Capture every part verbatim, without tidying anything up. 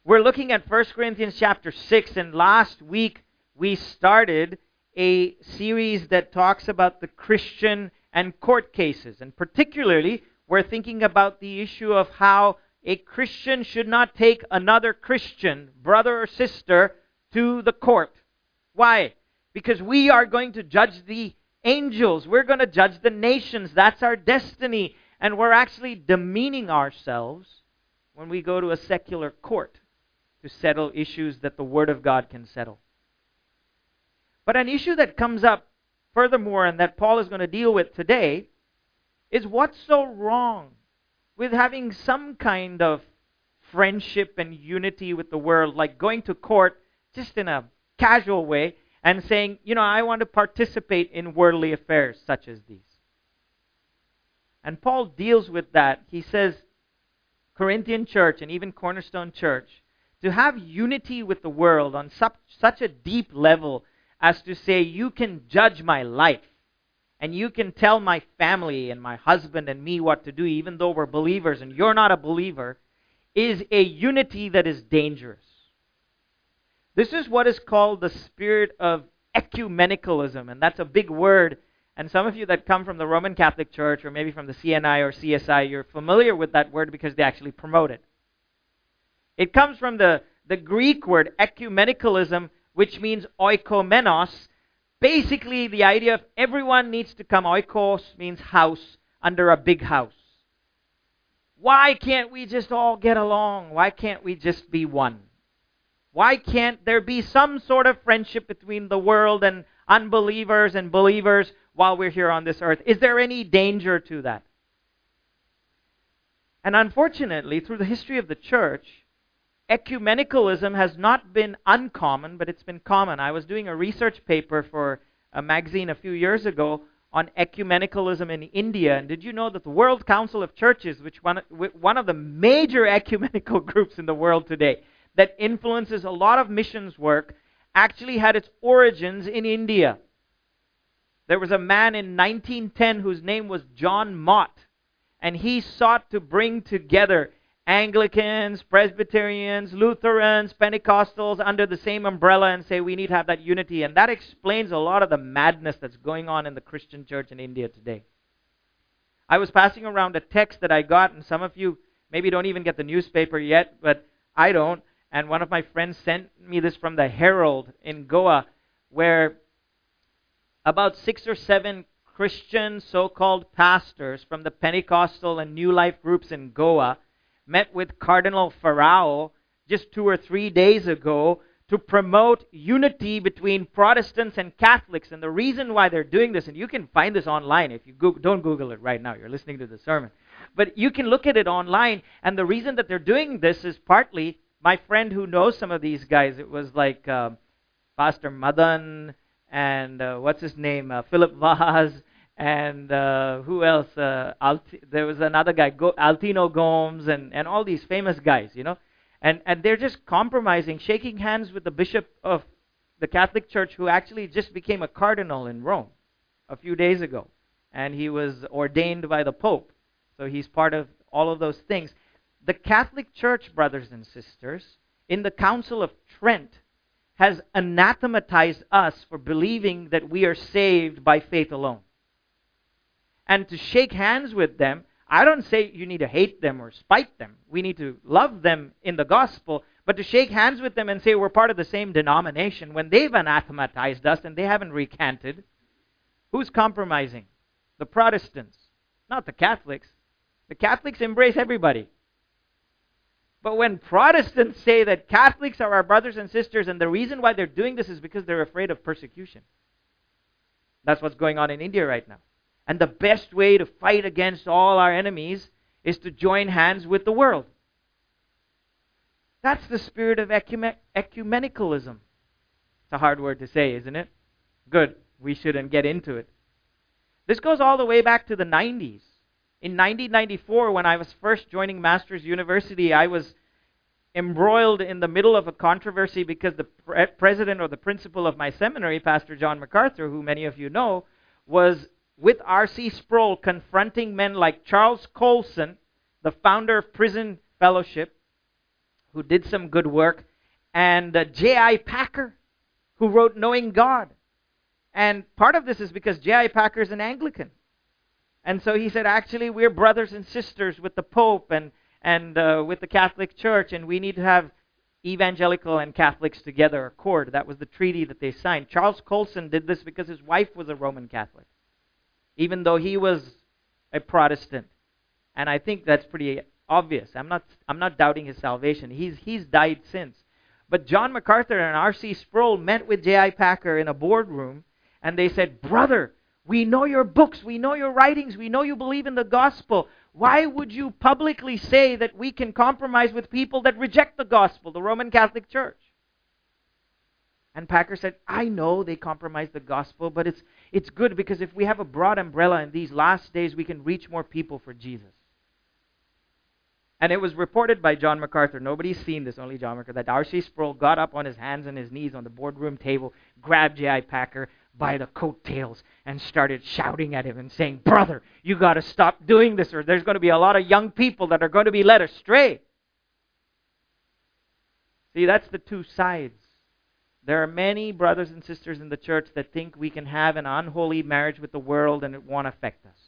We're looking at First Corinthians chapter six, and last week we started a series that talks about the Christian and court cases. And particularly, we're thinking about the issue of how a Christian should not take another Christian, brother or sister, to the court. Why? Because we are going to judge the angels. We're going to judge the nations. That's our destiny. And we're actually demeaning ourselves when we go to a secular court to settle issues that the Word of God can settle. But an issue that comes up furthermore, and that Paul is going to deal with today, is what's so wrong with having some kind of friendship and unity with the world, like going to court just in a casual way and saying, you know, I want to participate in worldly affairs such as these. And Paul deals with that. He says, Corinthian church and even Cornerstone Church, to have unity with the world on such, such a deep level as to say, you can judge my life and you can tell my family and my husband and me what to do, even though we're believers and you're not a believer, is a unity that is dangerous. This is what is called the spirit of ecumenicalism, and that's a big word. And some of you that come from the Roman Catholic Church or maybe from the C N I or C S I, you're familiar with that word because they actually promote it. It comes from the, the Greek word ecumenicalism, which means oikomenos. Basically, the idea of everyone needs to come, oikos means house, under a big house. Why can't we just all get along? Why can't we just be one? Why can't there be some sort of friendship between the world and unbelievers and believers while we're here on this earth? Is there any danger to that? And unfortunately, through the history of the church, ecumenicalism has not been uncommon, but it's been common. I was doing a research paper for a magazine a few years ago on ecumenicalism in India. And did you know that the World Council of Churches, which one, one of the major ecumenical groups in the world today, that influences a lot of missions work, actually had its origins in India. There was a man in nineteen ten whose name was John Mott, and he sought to bring together Anglicans, Presbyterians, Lutherans, Pentecostals under the same umbrella and say we need to have that unity. And that explains a lot of the madness that's going on in the Christian church in India today. I was passing around a text that I got, and some of you maybe don't even get the newspaper yet, but I don't. And one of my friends sent me this from the Herald in Goa, where about six or seven Christian so-called pastors from the Pentecostal and New Life groups in Goa met with Cardinal Farao just two or three days ago to promote unity between Protestants and Catholics. And the reason why they're doing this, and you can find this online if you go, don't Google it right now, you're listening to the sermon, but you can look at it online, and the reason that they're doing this is partly, my friend who knows some of these guys, it was like uh, Pastor Madan and uh, what's his name, uh, Philip Vaz, and uh, who else? Uh, Alt- there was another guy, Go- Altino Gomes, and, and all these famous guys, you know. And and they're just compromising, shaking hands with the bishop of the Catholic Church, who actually just became a cardinal in Rome a few days ago. And he was ordained by the Pope. So he's part of all of those things. The Catholic Church, brothers and sisters, in the Council of Trent, has anathematized us for believing that we are saved by faith alone. And to shake hands with them, I don't say you need to hate them or spite them. We need to love them in the gospel. But to shake hands with them and say we're part of the same denomination when they've anathematized us and they haven't recanted, who's compromising? The Protestants, not the Catholics. The Catholics embrace everybody. But when Protestants say that Catholics are our brothers and sisters, and the reason why they're doing this is because they're afraid of persecution. That's what's going on in India right now. And the best way to fight against all our enemies is to join hands with the world. That's the spirit of ecumen- ecumenicalism. It's a hard word to say, isn't it? Good. We shouldn't get into it. This goes all the way back to the nineties. In nineteen ninety-four, when I was first joining Masters University, I was embroiled in the middle of a controversy because the pre- president or the principal of my seminary, Pastor John MacArthur, who many of you know, was with R C Sproul confronting men like Charles Colson, the founder of Prison Fellowship, who did some good work, and uh, J I Packer, who wrote Knowing God. And part of this is because J I Packer is an Anglican. And so he said, actually, we're brothers and sisters with the Pope and, and uh, with the Catholic Church, and we need to have evangelical and Catholics together accord. That was the treaty that they signed. Charles Colson did this because his wife was a Roman Catholic, even though he was a Protestant. And I think that's pretty obvious. I'm not I'm not doubting his salvation. He's he's died since. But John MacArthur and R C Sproul met with J I Packer in a boardroom, and they said, "Brother, we know your books, we know your writings, we know you believe in the gospel. Why would you publicly say that we can compromise with people that reject the gospel, the Roman Catholic Church?" And Packer said, "I know they compromise the gospel, but it's it's good because if we have a broad umbrella in these last days, we can reach more people for Jesus." And it was reported by John MacArthur, nobody's seen this, only John MacArthur, that R C Sproul got up on his hands and his knees on the boardroom table, grabbed J I Packer by the coattails and started shouting at him and saying, "Brother, you got to stop doing this, or there's going to be a lot of young people that are going to be led astray." See, that's the two sides. There are many brothers and sisters in the church that think we can have an unholy marriage with the world and it won't affect us.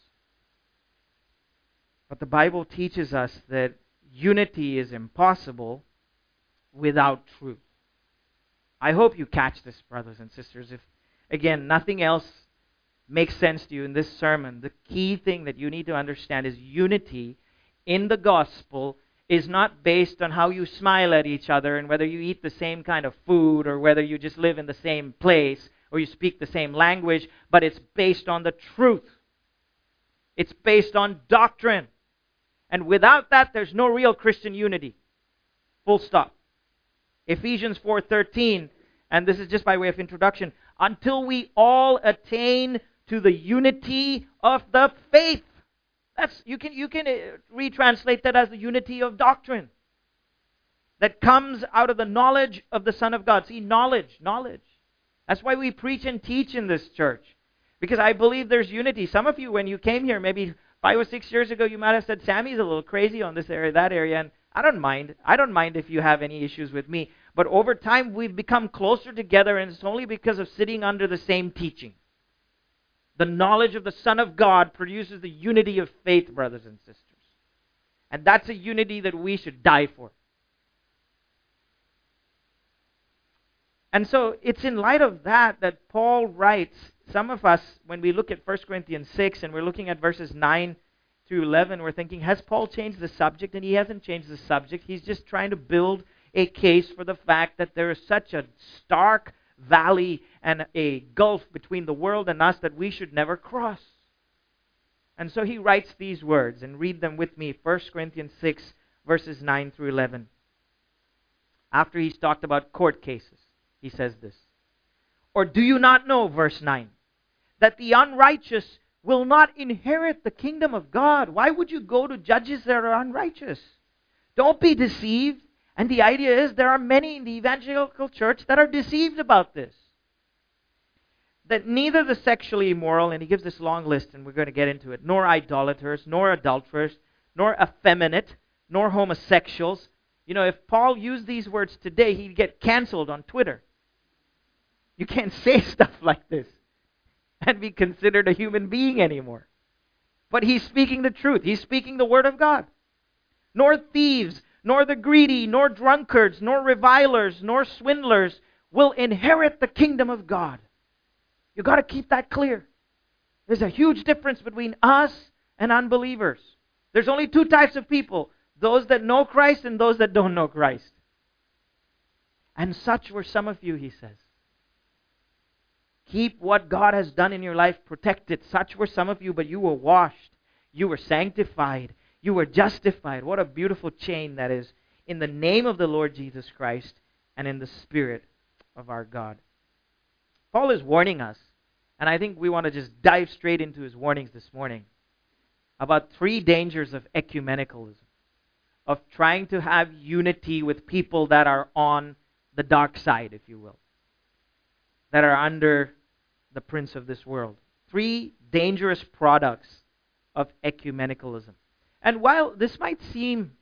But the Bible teaches us that unity is impossible without truth. I hope you catch this, brothers and sisters. If, again, nothing else makes sense to you in this sermon, the key thing that you need to understand is unity in the gospel is not based on how you smile at each other and whether you eat the same kind of food or whether you just live in the same place or you speak the same language, but it's based on the truth. It's based on doctrine. And without that, there's no real Christian unity. Full stop. Ephesians four thirteen, and this is just by way of introduction, until we all attain to the unity of the faith. That's you can you can retranslate that as the unity of doctrine that comes out of the knowledge of the Son of God. See, knowledge, knowledge. That's why we preach and teach in this church, because I believe there's unity. Some of you, when you came here, maybe five or six years ago, you might have said, "Sammy's a little crazy on this area, that area," and I don't mind. I don't mind if you have any issues with me. But over time, we've become closer together, and it's only because of sitting under the same teaching. The knowledge of the Son of God produces the unity of faith, brothers and sisters. And that's a unity that we should die for. And so it's in light of that that Paul writes, some of us, when we look at First Corinthians six and we're looking at verses nine through eleven, we're thinking, has Paul changed the subject? And he hasn't changed the subject. He's just trying to build a case for the fact that there is such a stark valley and a gulf between the world and us that we should never cross. And so he writes these words, and read them with me, First Corinthians six, verses nine through eleven. After he's talked about court cases, he says this. "Or do you not know," verse nine, "that the unrighteous will not inherit the kingdom of God?" Why would you go to judges that are unrighteous? Don't be deceived. And the idea is there are many in the evangelical church that are deceived about this. That neither the sexually immoral, and he gives this long list and we're going to get into it, nor idolaters, nor adulterers, nor effeminate, nor homosexuals. You know, if Paul used these words today, he'd get canceled on Twitter. You can't say stuff like this and be considered a human being anymore. But he's speaking the truth. He's speaking the word of God. "Nor thieves, nor the greedy, nor drunkards, nor revilers, nor swindlers will inherit the kingdom of God." You've got to keep that clear. There's a huge difference between us and unbelievers. There's only two types of people, those that know Christ and those that don't know Christ. And such were some of you, he says. Keep what God has done in your life, protect it. Such were some of you, but you were washed. You were sanctified. You were justified. What a beautiful chain that is. In the name of the Lord Jesus Christ and in the Spirit of our God. Paul is warning us, and I think we want to just dive straight into his warnings this morning, about three dangers of ecumenicalism, of trying to have unity with people that are on the dark side, if you will, that are under the prince of this world. Three dangerous products of ecumenicalism. And while this might seem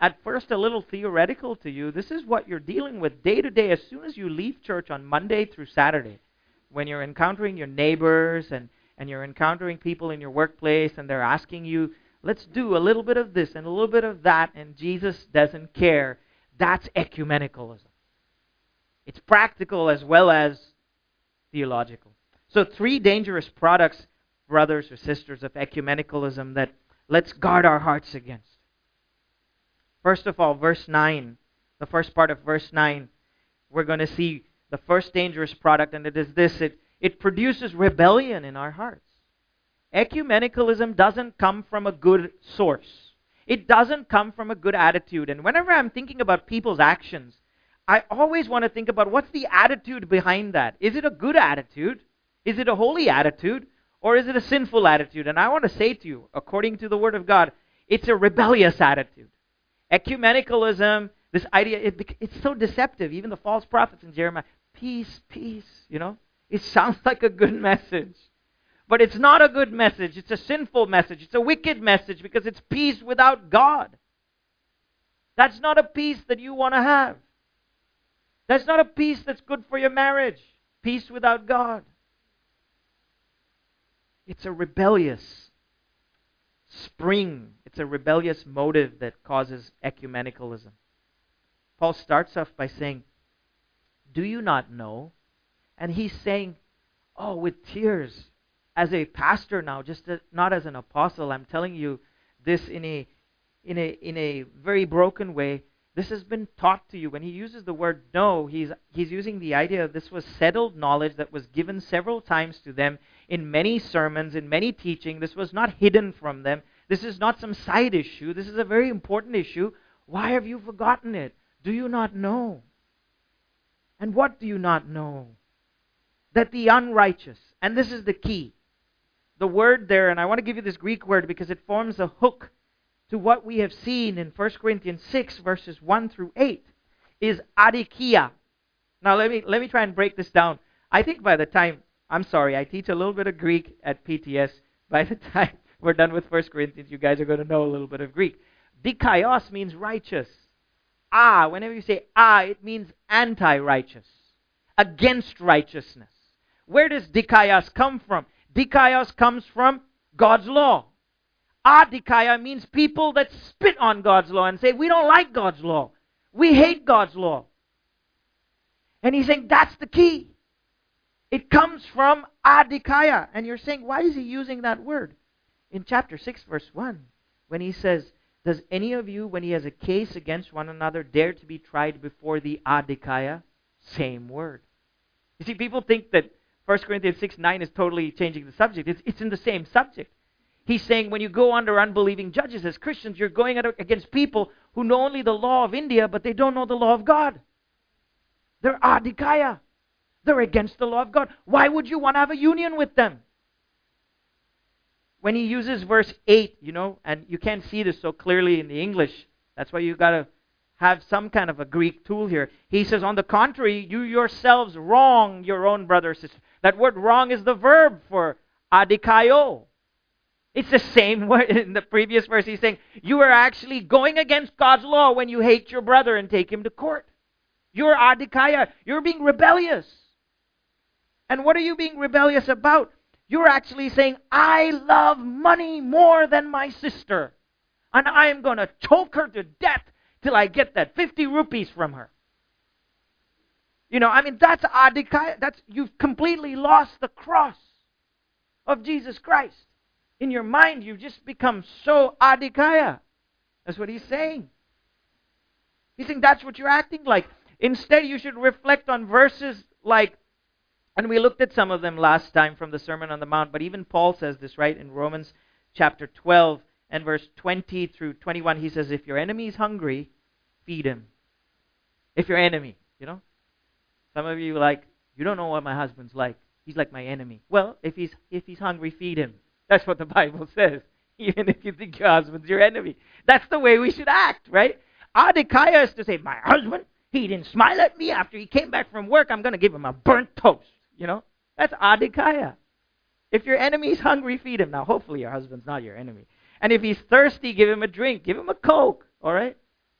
at first a little theoretical to you, this is what you're dealing with day to day as soon as you leave church on Monday through Saturday. When you're encountering your neighbors and, and you're encountering people in your workplace and they're asking you, let's do a little bit of this and a little bit of that, and Jesus doesn't care. That's ecumenicalism. It's practical as well as theological. So three dangerous products, brothers or sisters, of ecumenicalism that let's guard our hearts against. First of all, verse nine, the first part of verse nine, we're going to see the first dangerous product, and it is this. It, it produces rebellion in our hearts. Ecumenicalism doesn't come from a good source. It doesn't come from a good attitude. And whenever I'm thinking about people's actions, I always want to think about what's the attitude behind that. Is it a good attitude? Is it a holy attitude? Or is it a sinful attitude? And I want to say to you, according to the Word of God, it's a rebellious attitude. Ecumenicalism, this idea, it, it's so deceptive. Even the false prophets in Jeremiah, peace, peace, you know. It sounds like a good message. But it's not a good message. It's a sinful message. It's a wicked message because it's peace without God. That's not a peace that you want to have. That's not a peace that's good for your marriage. Peace without God. It's a rebellious spring. It's a rebellious motive that causes ecumenicalism. Paul starts off by saying, do you not know? And he's saying, oh, with tears, as a pastor now, just a, not as an apostle, I'm telling you this in a in a in a very broken way. This has been taught to you. When he uses the word know, he's he's using the idea of this was settled knowledge that was given several times to them in many sermons, in many teaching. This was not hidden from them. This is not some side issue. This is a very important issue. Why have you forgotten it? Do you not know? And what do you not know? That the unrighteous, and this is the key, the word there, and I want to give you this Greek word because it forms a hook to what we have seen in First Corinthians six, verses one through eight, is adikia. Now let me let me try and break this down. I think by the time, I'm sorry, I teach a little bit of Greek at P T S. By the time we're done with First Corinthians, you guys are going to know a little bit of Greek. Dikaios means righteous. Ah, whenever you say ah, it means anti-righteous, against righteousness. Where does dikaios come from? Dikaios comes from God's law. Adikaya means people that spit on God's law and say, we don't like God's law. We hate God's law. And he's saying that's the key. It comes from adikaya. And you're saying, why is he using that word? In chapter six, verse one, when he says, does any of you, when he has a case against one another, dare to be tried before the adikaya? Same word. You see, people think that First Corinthians six nine is totally changing the subject. It's, it's in the same subject. He's saying when you go under unbelieving judges as Christians, you're going against people who know only the law of India, but they don't know the law of God. They're adikaya. They're against the law of God. Why would you want to have a union with them? When he uses verse eight, you know, and you can't see this so clearly in the English. That's why you got to have some kind of a Greek tool here. He says, on the contrary, you yourselves wrong your own brother or sister. That word wrong is the verb for adikaio. It's the same word in the previous verse. He's saying, you are actually going against God's law when you hate your brother and take him to court. You're adikaya. You're being rebellious. And what are you being rebellious about? You're actually saying, I love money more than my sister. And I am going to choke her to death till I get that fifty rupees from her. You know, I mean, that's adikaya. That's, you've completely lost the cross of Jesus Christ. In your mind, you've just become so adikaya. That's what he's saying. He's saying that's what you're acting like. Instead, you should reflect on verses like, and we looked at some of them last time from the Sermon on the Mount, but even Paul says this, right? In Romans chapter twelve and verse twenty through twenty-one, he says, if your enemy is hungry, feed him. If your enemy, you know? Some of you are like, you don't know what my husband's like. He's like my enemy. Well, if he's if he's hungry, feed him. That's what the Bible says. Even if you think your husband's your enemy. That's the way we should act, right? Adikaya is to say, my husband, he didn't smile at me after he came back from work. I'm going to give him a burnt toast. You know? That's adikaya. If your enemy is hungry, feed him. Now, hopefully your husband's not your enemy. And if he's thirsty, give him a drink. Give him a Coke. All right?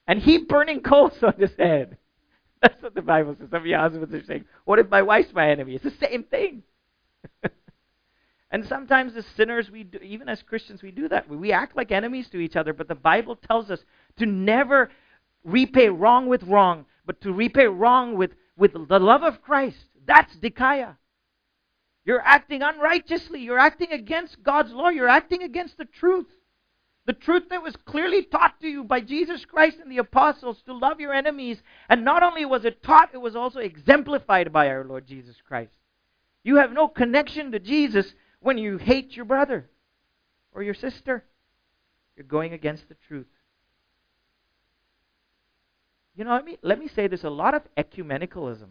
and heap burning coals on his head. That's what the Bible says. Some of your husbands are saying, what if my wife's my enemy? It's the same thing. And sometimes as sinners, we do, even as Christians, we do that. We act like enemies to each other, but the Bible tells us to never repay wrong with wrong, but to repay wrong with, with the love of Christ. That's dikaios. You're acting unrighteously. You're acting against God's law. You're acting against the truth. The truth that was clearly taught to you by Jesus Christ and the apostles, to love your enemies. And not only was it taught, it was also exemplified by our Lord Jesus Christ. You have no connection to Jesus when you hate your brother or your sister. You're going against the truth. You know, let me, let me say this. A lot of ecumenicalism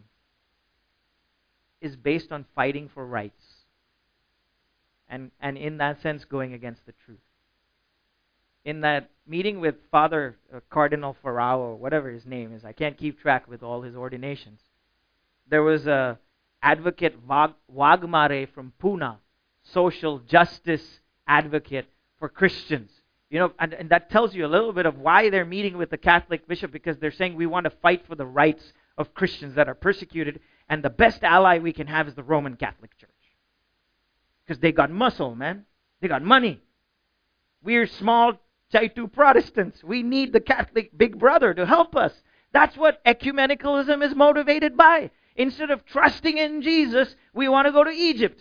is based on fighting for rights. And, and in that sense, going against the truth. In that meeting with Father uh, Cardinal Farao, or whatever his name is, I can't keep track with all his ordinations. There was a advocate Wag, Wagmare from Pune, social justice advocate for Christians. You know, and, and that tells you a little bit of why they're meeting with the Catholic bishop, because they're saying we want to fight for the rights of Christians that are persecuted, and the best ally we can have is the Roman Catholic Church. Because they got muscle, man. They got money. We're small Chaitu Protestants. We need the Catholic big brother to help us. That's what ecumenicalism is motivated by. Instead of trusting in Jesus, we want to go to Egypt.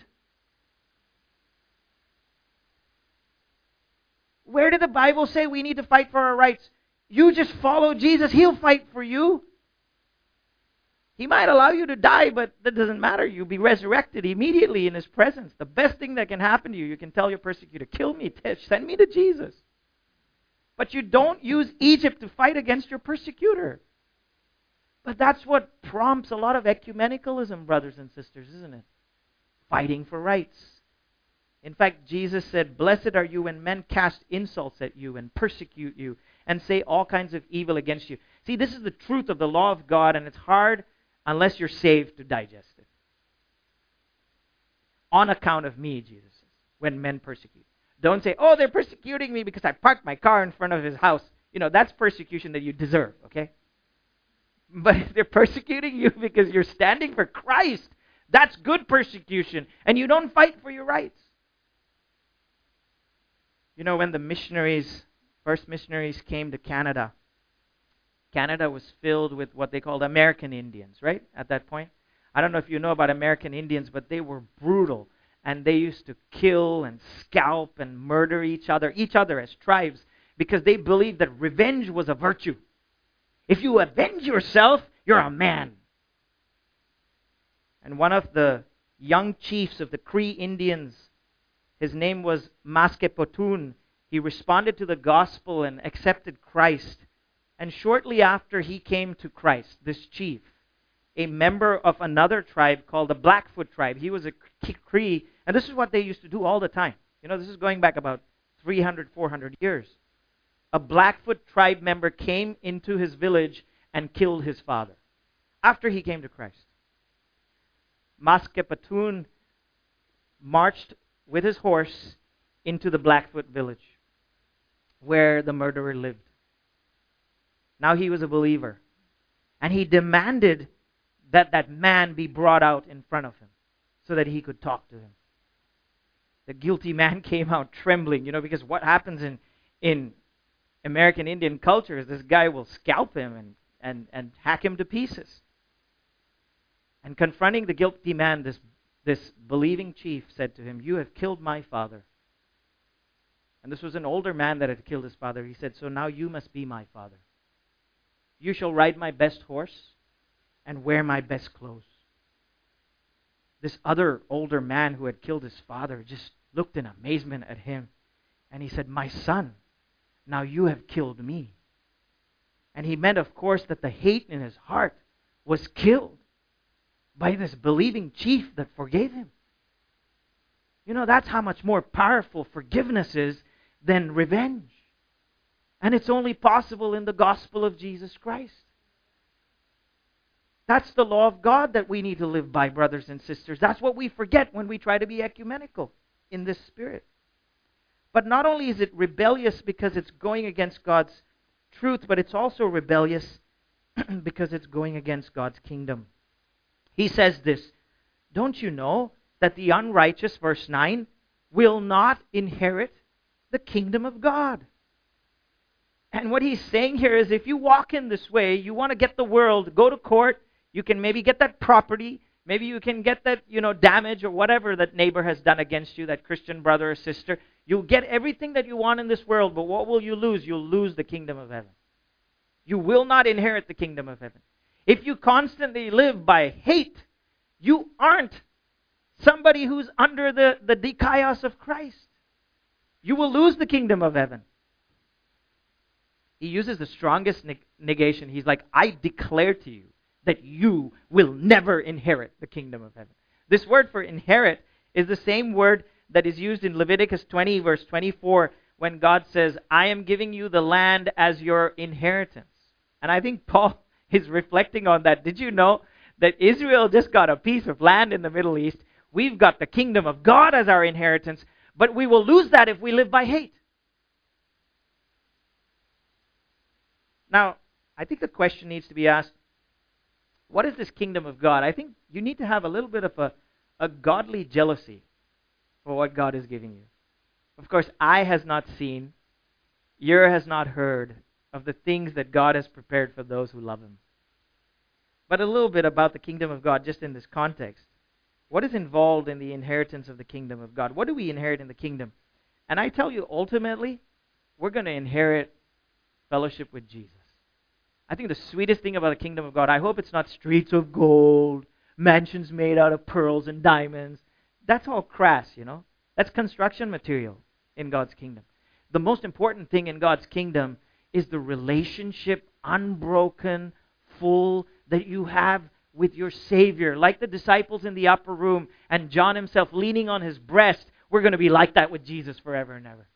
Where did the Bible say we need to fight for our rights? You just follow Jesus. He'll fight for you. He might allow you to die, but that doesn't matter. You'll be resurrected immediately in His presence. The best thing that can happen to you, you can tell your persecutor, kill me, send me to Jesus. But you don't use Egypt to fight against your persecutor. But that's what prompts a lot of ecumenicalism, brothers and sisters, isn't it? Fighting for rights. In fact, Jesus said, blessed are you when men cast insults at you and persecute you and say all kinds of evil against you. See, this is the truth of the law of God, and it's hard unless you're saved to digest it. On account of me, Jesus says, when men persecute. Don't say, oh, they're persecuting me because I parked my car in front of his house. You know, that's persecution that you deserve, okay? But if they're persecuting you because you're standing for Christ, that's good persecution. And you don't fight for your rights. You know, when the missionaries, first missionaries came to Canada, Canada was filled with what they called American Indians, right? At that point. I don't know if you know about American Indians, but they were brutal. And they used to kill and scalp and murder each other, each other as tribes, because they believed that revenge was a virtue. If you avenge yourself, you're a man. And one of the young chiefs of the Cree Indians, his name was Maskepotun. He responded to the gospel and accepted Christ. And shortly after he came to Christ, this chief, a member of another tribe called the Blackfoot tribe, he was a Cree, and this is what they used to do all the time. You know, this is going back about three hundred, four hundred years. A Blackfoot tribe member came into his village and killed his father after he came to Christ. Maskepotun marched with his horse into the Blackfoot village where the murderer lived. Now he was a believer. And he demanded that that man be brought out in front of him so that he could talk to him. The guilty man came out trembling, you know, because what happens in, in American Indian culture is this guy will scalp him and, and, and hack him to pieces. And confronting the guilty man, this, this believing chief said to him, you have killed my father. And this was an older man that had killed his father. He said, so now you must be my father. You shall ride my best horse and wear my best clothes. This other older man who had killed his father just looked in amazement at him. And he said, my son, now you have killed me. And he meant, of course, that the hate in his heart was killed by this believing chief that forgave him. You know, that's how much more powerful forgiveness is than revenge. And it's only possible in the gospel of Jesus Christ. That's the law of God that we need to live by, brothers and sisters. That's what we forget when we try to be ecumenical in this spirit. But not only is it rebellious because it's going against God's truth, but it's also rebellious because it's going against God's kingdom. He says this, don't you know that the unrighteous, verse nine, will not inherit the kingdom of God? And what he's saying here is if you walk in this way, you want to get the world, go to court, you can maybe get that property, maybe you can get that, you know, damage or whatever that neighbor has done against you, that Christian brother or sister. You'll get everything that you want in this world, but what will you lose? You'll lose the kingdom of heaven. You will not inherit the kingdom of heaven. If you constantly live by hate, you aren't somebody who's under the, the dikaios of Christ. You will lose the kingdom of heaven. He uses the strongest neg- negation. He's like, I declare to you that you will never inherit the kingdom of heaven. This word for inherit is the same word that is used in Leviticus twenty, verse twenty-four, when God says, I am giving you the land as your inheritance. And I think Paul is reflecting on that. Did you know that Israel just got a piece of land in the Middle East? We've got the kingdom of God as our inheritance, but we will lose that if we live by hate. Now, I think the question needs to be asked, what is this kingdom of God? I think you need to have a little bit of a, a godly jealousy for what God is giving you. Of course, eye has not seen, ear has not heard of the things that God has prepared for those who love Him. But a little bit about the kingdom of God just in this context. What is involved in the inheritance of the kingdom of God? What do we inherit in the kingdom? And I tell you, ultimately, we're going to inherit fellowship with Jesus. I think the sweetest thing about the kingdom of God, I hope it's not streets of gold, mansions made out of pearls and diamonds. That's all crass, you know. That's construction material in God's kingdom. The most important thing in God's kingdom is the relationship, unbroken, full, that you have with your Savior. Like the disciples in the upper room and John himself leaning on his breast, we're going to be like that with Jesus forever and ever.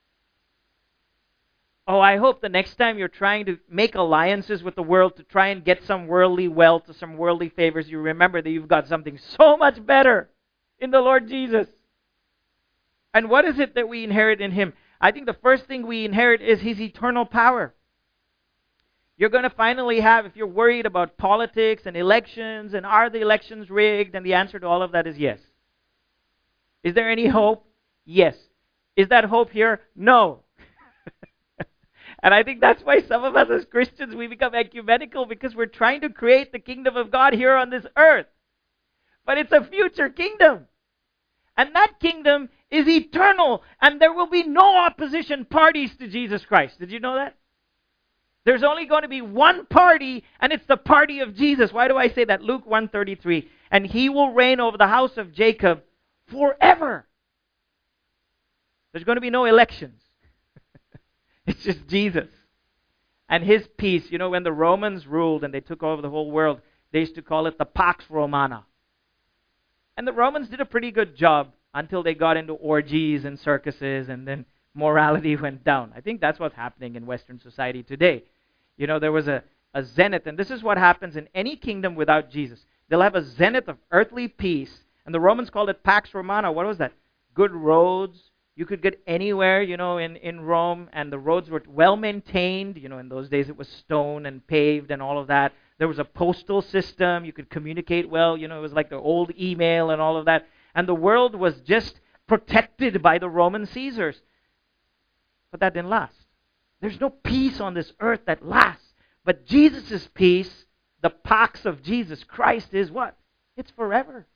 Oh, I hope the next time you're trying to make alliances with the world to try and get some worldly wealth or some worldly favors, you remember that you've got something so much better in the Lord Jesus. And what is it that we inherit in Him? I think the first thing we inherit is His eternal power. You're going to finally have, if you're worried about politics and elections and are the elections rigged, and the answer to all of that is yes. Is there any hope? Yes. Is that hope here? No. And I think that's why some of us as Christians, we become ecumenical, because we're trying to create the kingdom of God here on this earth. But it's a future kingdom. And that kingdom is eternal. And there will be no opposition parties to Jesus Christ. Did you know that? There's only going to be one party, and it's the party of Jesus. Why do I say that? Luke one thirty-three. And He will reign over the house of Jacob forever. There's going to be no elections. It's just Jesus. And His peace. You know, when the Romans ruled and they took over the whole world, they used to call it the Pax Romana. And the Romans did a pretty good job until they got into orgies and circuses, and then morality went down. I think that's what's happening in Western society today. You know, there was a, a zenith, and this is what happens in any kingdom without Jesus. They'll have a zenith of earthly peace, and the Romans called it Pax Romana. What was that? Good roads. You could get anywhere, you know, in, in Rome, and the roads were well maintained. You know, in those days it was stone and paved and all of that. There was a postal system. You could communicate well. You know, it was like the old email and all of that. And the world was just protected by the Roman Caesars. But that didn't last. There's no peace on this earth that lasts. But Jesus' peace, the Pax of Jesus Christ, is what? It's forever.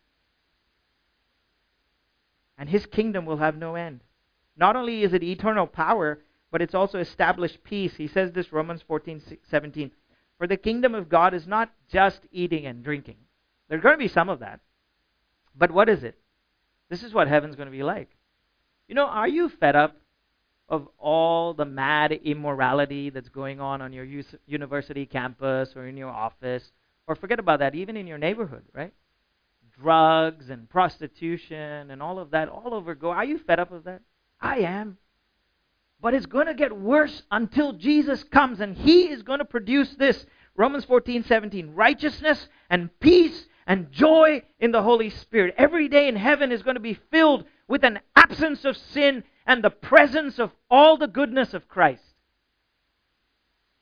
And His kingdom will have no end. Not only is it eternal power, but it's also established peace. He says this, Romans fourteen seventeen. For the kingdom of God is not just eating and drinking. There's going to be some of that. But what is it? This is what heaven's going to be like. You know, are you fed up of all the mad immorality that's going on on your university campus or in your office? Or forget about that, even in your neighborhood, right? Drugs and prostitution and all of that all over go. Are you fed up of that? I am. But it's going to get worse until Jesus comes, and He is going to produce this. Romans fourteen seventeen. Righteousness and peace and joy in the Holy Spirit. Every day in heaven is going to be filled with an absence of sin and the presence of all the goodness of Christ.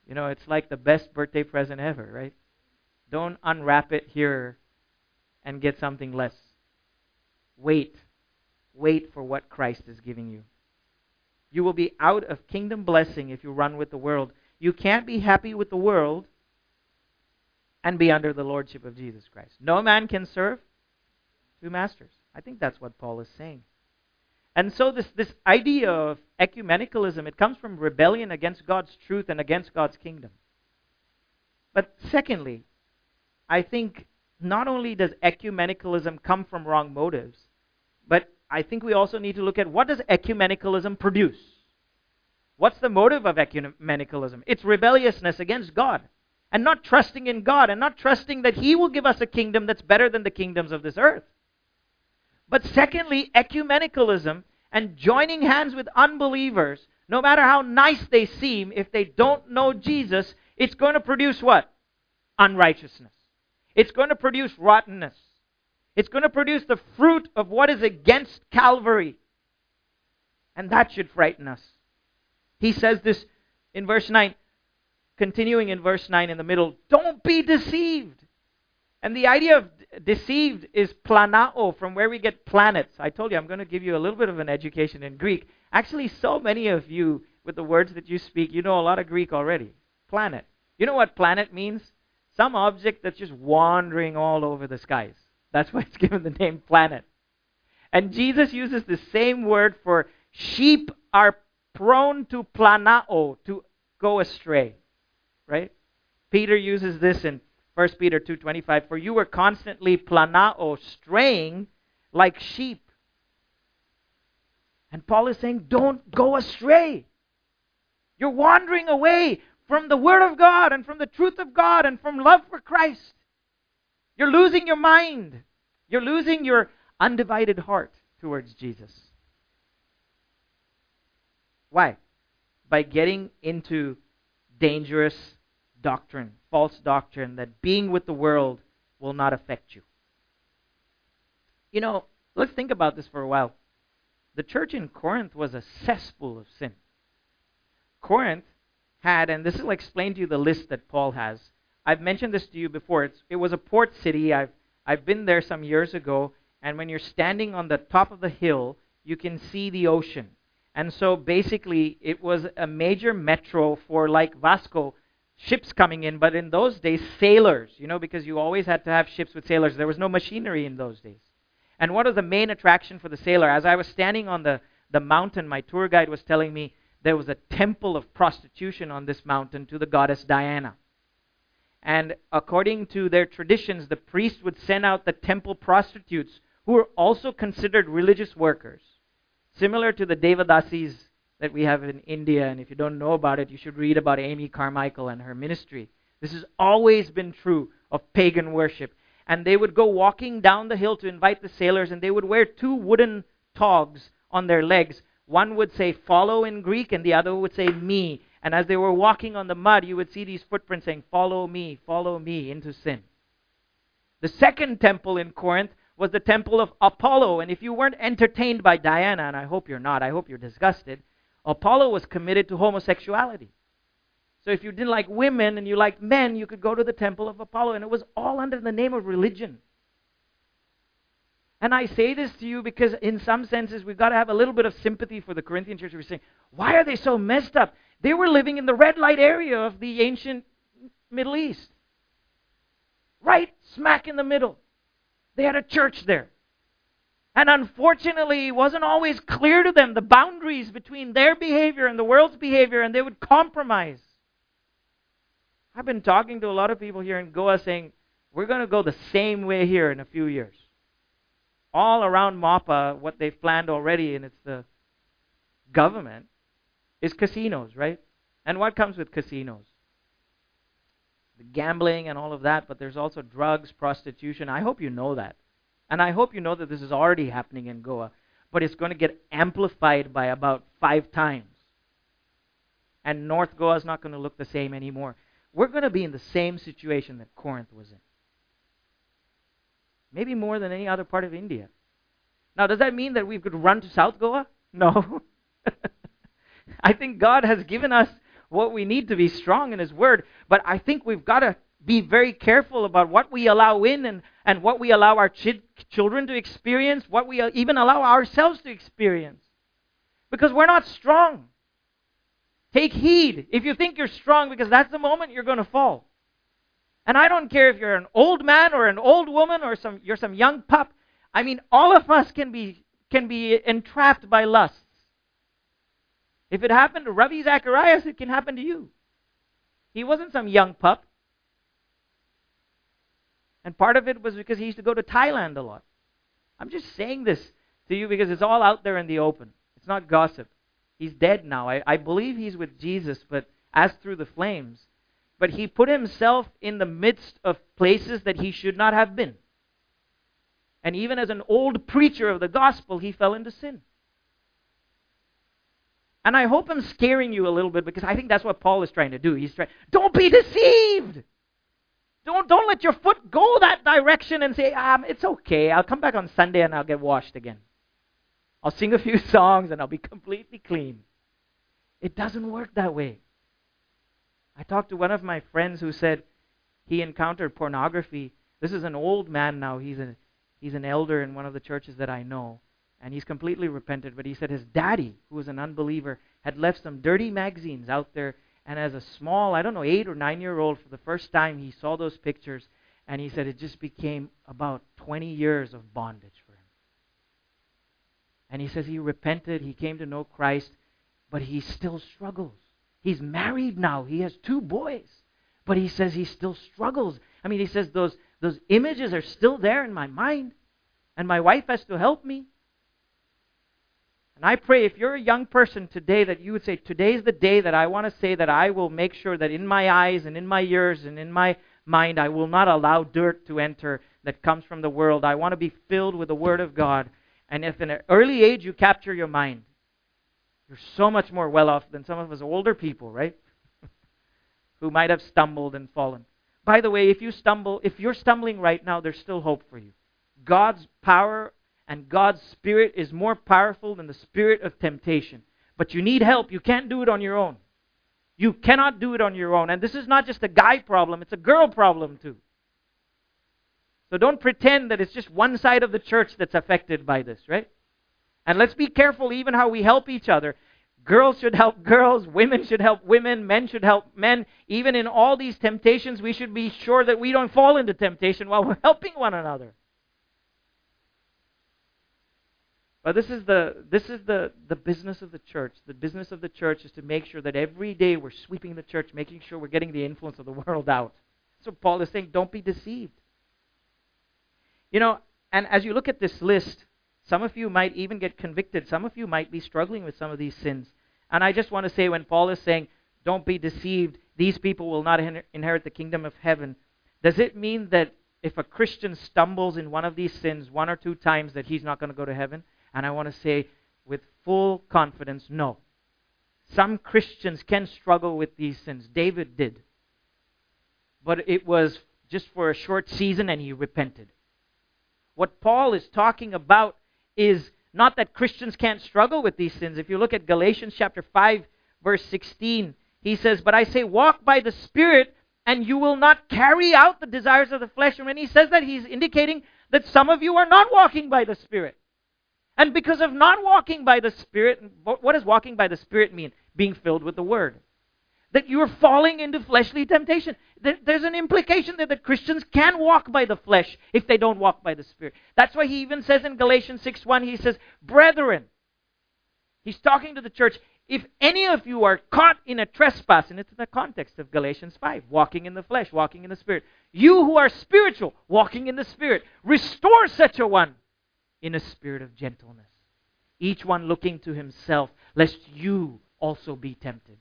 You know, it's like the best birthday present ever, right? Don't unwrap it here and get something less. Wait. Wait for what Christ is giving you. You will be out of kingdom blessing if you run with the world. You can't be happy with the world and be under the lordship of Jesus Christ. No man can serve two masters. I think that's what Paul is saying. And so this, this idea of ecumenicalism, it comes from rebellion against God's truth and against God's kingdom. But secondly, I think not only does ecumenicalism come from wrong motives, but I think we also need to look at what does ecumenicalism produce? What's the motive of ecumenicalism? It's rebelliousness against God and not trusting in God and not trusting that He will give us a kingdom that's better than the kingdoms of this earth. But secondly, ecumenicalism and joining hands with unbelievers, no matter how nice they seem, if they don't know Jesus, it's going to produce what? Unrighteousness. It's going to produce rottenness. It's going to produce the fruit of what is against Calvary. And that should frighten us. He says this in verse nine, continuing in verse nine in the middle, don't be deceived. And the idea of deceived is planao, from where we get planets. I told you I'm going to give you a little bit of an education in Greek. Actually, so many of you, with the words that you speak, you know a lot of Greek already. Planet. You know what planet means? Some object that's just wandering all over the skies. That's why it's given the name planet. And Jesus uses the same word for sheep are prone to planao, to go astray. Right? Peter uses this in First Peter two twenty-five, for you were constantly planao, straying like sheep. And Paul is saying, don't go astray. You're wandering away from the Word of God and from the truth of God and from love for Christ. You're losing your mind. You're losing your undivided heart towards Jesus. Why? By getting into dangerous doctrine, false doctrine, that being with the world will not affect you. You know, let's think about this for a while. The church in Corinth was a cesspool of sin. Corinth had, and this will explain to you the list that Paul has. I've mentioned this to you before. It's, it was a port city. I've I've been there some years ago, and when you're standing on the top of the hill, you can see the ocean. And so basically, it was a major metro for, like Vasco, ships coming in, but in those days, sailors, you know, because you always had to have ships with sailors. There was no machinery in those days. And what was the main attraction for the sailor? As I was standing on the, the mountain, my tour guide was telling me there was a temple of prostitution on this mountain to the goddess Diana. And according to their traditions, the priest would send out the temple prostitutes who were also considered religious workers, similar to the Devadasis that we have in India. And if you don't know about it, you should read about Amy Carmichael and her ministry. This has always been true of pagan worship. And they would go walking down the hill to invite the sailors, and they would wear two wooden togs on their legs. One would say follow in Greek, and the other would say me. And as they were walking on the mud, you would see these footprints saying, follow me, follow me into sin. The second temple in Corinth was the temple of Apollo. And if you weren't entertained by Diana, and I hope you're not, I hope you're disgusted, Apollo was committed to homosexuality. So if you didn't like women and you liked men, you could go to the temple of Apollo. And it was all under the name of religion. And I say this to you because in some senses we've got to have a little bit of sympathy for the Corinthian church. We're saying, why are they so messed up? They were living in the red light area of the ancient Middle East. Right smack in the middle. They had a church there. And unfortunately, it wasn't always clear to them the boundaries between their behavior and the world's behavior, and they would compromise. I've been talking to a lot of people here in Goa saying, we're going to go the same way here in a few years. All around Mapa, what they've planned already, and it's the government, is casinos, right? And what comes with casinos? The gambling and all of that, but there's also drugs, prostitution. I hope you know that. And I hope you know that this is already happening in Goa, but it's going to get amplified by about five times. And North Goa is not going to look the same anymore. We're going to be in the same situation that Corinth was in. Maybe more than any other part of India. Now, does that mean that we could run to South Goa? No. I think God has given us what we need to be strong in His Word. But I think we've got to be very careful about what we allow in and, and what we allow our ch- children to experience, what we even allow ourselves to experience. Because we're not strong. Take heed. If you think you're strong, because that's the moment you're going to fall. And I don't care if you're an old man or an old woman or some you're some young pup. I mean, all of us can be can be entrapped by lusts. If it happened to Ravi Zacharias, it can happen to you. He wasn't some young pup. And part of it was because he used to go to Thailand a lot. I'm just saying this to you because it's all out there in the open. It's not gossip. He's dead now. I, I believe he's with Jesus, but as through the flames. But he put himself in the midst of places that he should not have been. And even as an old preacher of the gospel, he fell into sin. And I hope I'm scaring you a little bit because I think that's what Paul is trying to do. He's trying, don't be deceived. Don't, don't let your foot go that direction and say, um, it's okay. I'll come back on Sunday and I'll get washed again. I'll sing a few songs and I'll be completely clean. It doesn't work that way. I talked to one of my friends who said he encountered pornography. This is an old man now. He's a he's an elder in one of the churches that I know. And he's completely repented. But he said his daddy, who was an unbeliever, had left some dirty magazines out there. And as a small, I don't know, eight or nine-year-old, for the first time, he saw those pictures. And he said it just became about twenty years of bondage for him. And he says he repented, he came to know Christ, but he still struggles. He's married now. He has two boys. But he says he still struggles. I mean, he says those, those images are still there in my mind. And my wife has to help me. And I pray if you're a young person today that you would say, today's the day that I want to say that I will make sure that in my eyes and in my ears and in my mind, I will not allow dirt to enter that comes from the world. I want to be filled with the Word of God. And if in an early age you capture your mind, you're so much more well off than some of us older people, right? Who might have stumbled and fallen. By the way, if you stumble, if you're stumbling right now, there's still hope for you. God's power and God's Spirit is more powerful than the spirit of temptation. But you need help. You can't do it on your own. You cannot do it on your own. And this is not just a guy problem, it's a girl problem too. So don't pretend that it's just one side of the church that's affected by this, right? And let's be careful even how we help each other. Girls should help girls, women should help women, men should help men. Even in all these temptations, we should be sure that we don't fall into temptation while we're helping one another. But this is the this is the, the business of the church. The business of the church is to make sure that every day we're sweeping the church, making sure we're getting the influence of the world out. So Paul is saying, don't be deceived. You know, and as you look at this list, some of you might even get convicted. Some of you might be struggling with some of these sins. And I just want to say, when Paul is saying, don't be deceived, these people will not inherit the kingdom of heaven, does it mean that if a Christian stumbles in one of these sins one or two times that he's not going to go to heaven? And I want to say with full confidence, no. Some Christians can struggle with these sins. David did. But it was just for a short season and he repented. What Paul is talking about is not that Christians can't struggle with these sins. If you look at Galatians chapter five, verse sixteen, he says, but I say walk by the Spirit and you will not carry out the desires of the flesh. And when he says that, he's indicating that some of you are not walking by the Spirit. And because of not walking by the Spirit, what does walking by the Spirit mean? Being filled with the Word. That you're falling into fleshly temptation. There's an implication there that Christians can walk by the flesh if they don't walk by the Spirit. That's why he even says in Galatians six one, he says, brethren, he's talking to the church, if any of you are caught in a trespass, and it's in the context of Galatians five, walking in the flesh, walking in the Spirit, you who are spiritual, walking in the Spirit, restore such a one in a spirit of gentleness. Each one looking to himself, lest you also be tempted.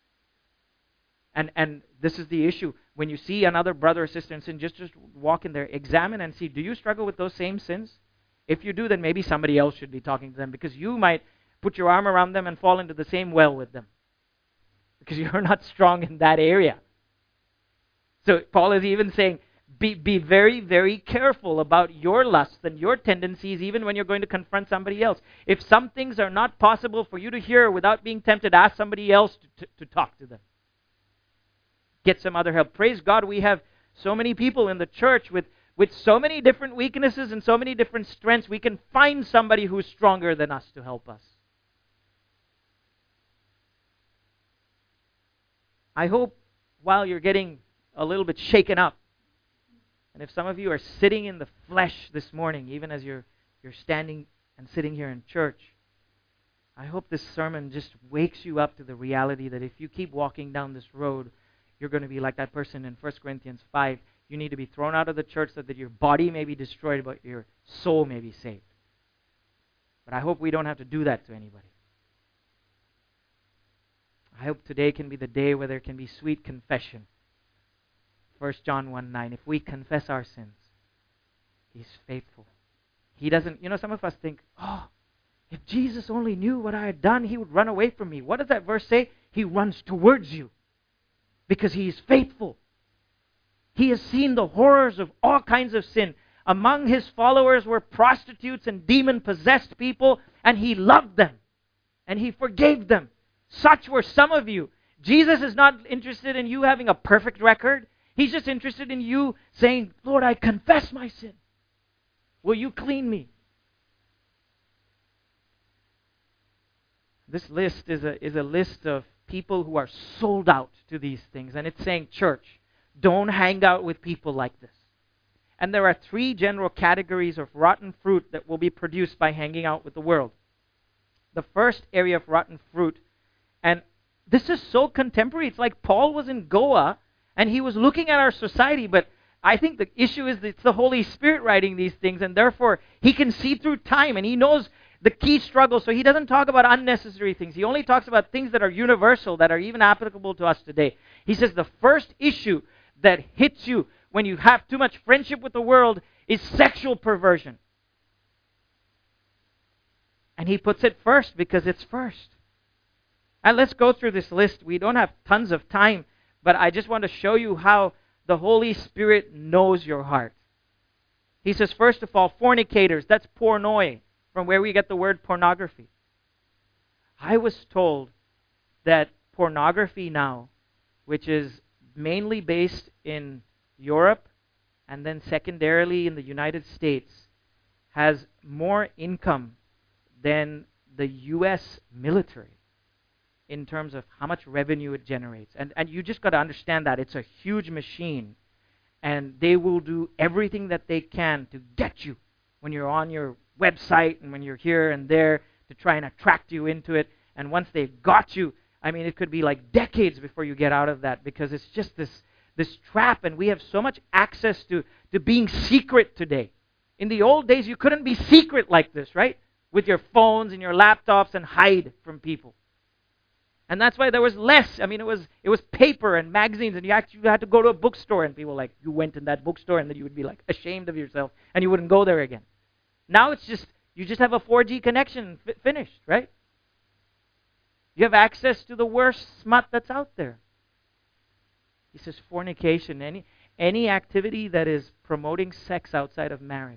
And and this is the issue. When you see another brother or sister in sin, just, just walk in there, examine and see, do you struggle with those same sins? If you do, then maybe somebody else should be talking to them, because you might put your arm around them and fall into the same well with them, because you're not strong in that area. So Paul is even saying, be, be very, very careful about your lusts and your tendencies, even when you're going to confront somebody else. If some things are not possible for you to hear without being tempted, ask somebody else to, to, to talk to them. get some other help. Praise God, we have so many people in the church with, with so many different weaknesses and so many different strengths. We can find somebody who's stronger than us to help us. I hope while you're getting a little bit shaken up, and if some of you are sitting in the flesh this morning, even as you're you're standing and sitting here in church, I hope this sermon just wakes you up to the reality that if you keep walking down this road, you're going to be like that person in First Corinthians five. You need to be thrown out of the church so that your body may be destroyed, but your soul may be saved. But I hope we don't have to do that to anybody. I hope today can be the day where there can be sweet confession. First John one nine, if we confess our sins, He's faithful. He doesn't, you know, some of us think, oh, if Jesus only knew what I had done, He would run away from me. What does that verse say? He runs towards you because He is faithful. He has seen the horrors of all kinds of sin. Among His followers were prostitutes and demon-possessed people, and He loved them, and He forgave them. Such were some of you. Jesus is not interested in you having a perfect record. He's just interested in you saying, Lord, I confess my sin. Will you clean me? This list is a, is a list of people who are sold out to these things. And it's saying, church, don't hang out with people like this. And there are three general categories of rotten fruit that will be produced by hanging out with the world. The first area of rotten fruit, and this is so contemporary. It's like Paul was in Goa and he was looking at our society, but I think the issue is that it's the Holy Spirit writing these things, and therefore He can see through time and He knows the key struggles. So He doesn't talk about unnecessary things. He only talks about things that are universal, that are even applicable to us today. He says the first issue that hits you when you have too much friendship with the world is sexual perversion. And he puts it first because it's first. And let's go through this list. We don't have tons of time, but I just want to show you how the Holy Spirit knows your heart. He says, first of all, fornicators. That's pornoi, from where we get the word pornography. I was told that pornography now, which is mainly based in Europe and then secondarily in the United States, has more income than the U S military in terms of how much revenue it generates. And and you just got to understand that. It's a huge machine. And they will do everything that they can to get you when you're on your website and when you're here and there to try and attract you into it. And once they've got you, I mean, it could be like decades before you get out of that, because it's just this this trap, and we have so much access to, to being secret today. In the old days, you couldn't be secret like this, right? With your phones and your laptops and hide from people. And that's why there was less. I mean, it was it was paper and magazines, and you actually had to go to a bookstore, and people like, you went in that bookstore, and then you would be like ashamed of yourself, and you wouldn't go there again. Now it's just, you just have a four G connection, f- finished, right? You have access to the worst smut that's out there. He says fornication, any any activity that is promoting sex outside of marriage.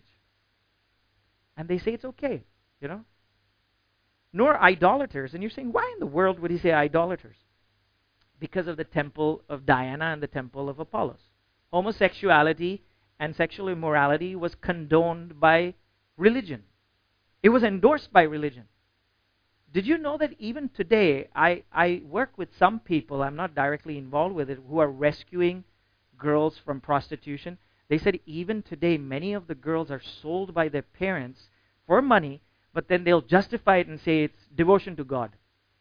And they say it's okay, you know? Nor idolaters. And you're saying, why in the world would he say idolaters? Because of the temple of Diana and the temple of Apollos. Homosexuality and sexual immorality was condoned by religion. It was endorsed by religion. Did you know that even today, I, I work with some people, I'm not directly involved with it, who are rescuing girls from prostitution. They said even today, many of the girls are sold by their parents for money, but then they'll justify it and say it's devotion to God.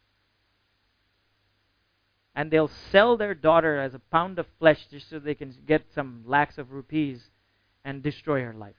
And they'll sell their daughter as a pound of flesh just so they can get some lakhs of rupees and destroy her life.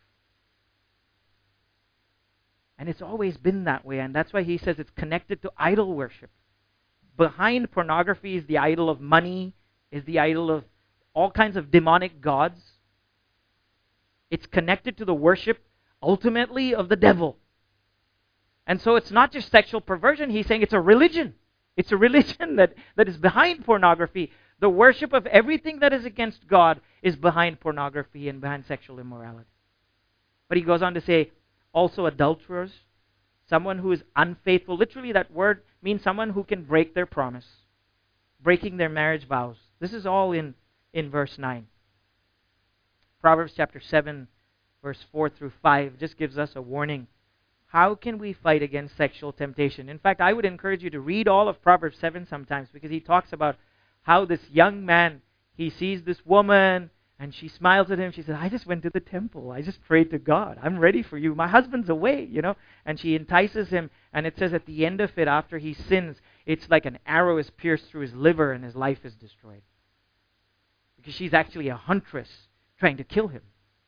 And it's always been that way, and that's why he says it's connected to idol worship. Behind pornography is the idol of money, is the idol of all kinds of demonic gods. It's connected to the worship, ultimately, of the devil. And so it's not just sexual perversion, he's saying it's a religion. It's a religion that, that is behind pornography. The worship of everything that is against God is behind pornography and behind sexual immorality. But he goes on to say, also adulterers, someone who is unfaithful. Literally that word means someone who can break their promise, breaking their marriage vows. This is all in, in verse nine. Proverbs chapter seven, verse four through five just gives us a warning. How can we fight against sexual temptation? In fact, I would encourage you to read all of Proverbs seven sometimes, because he talks about how this young man, he sees this woman and she smiles at him. She says, I just went to the temple. I just prayed to God. I'm ready for you. My husband's away, you know. And she entices him. And it says at the end of it, after he sins, it's like an arrow is pierced through his liver and his life is destroyed. Because she's actually a huntress trying to kill him.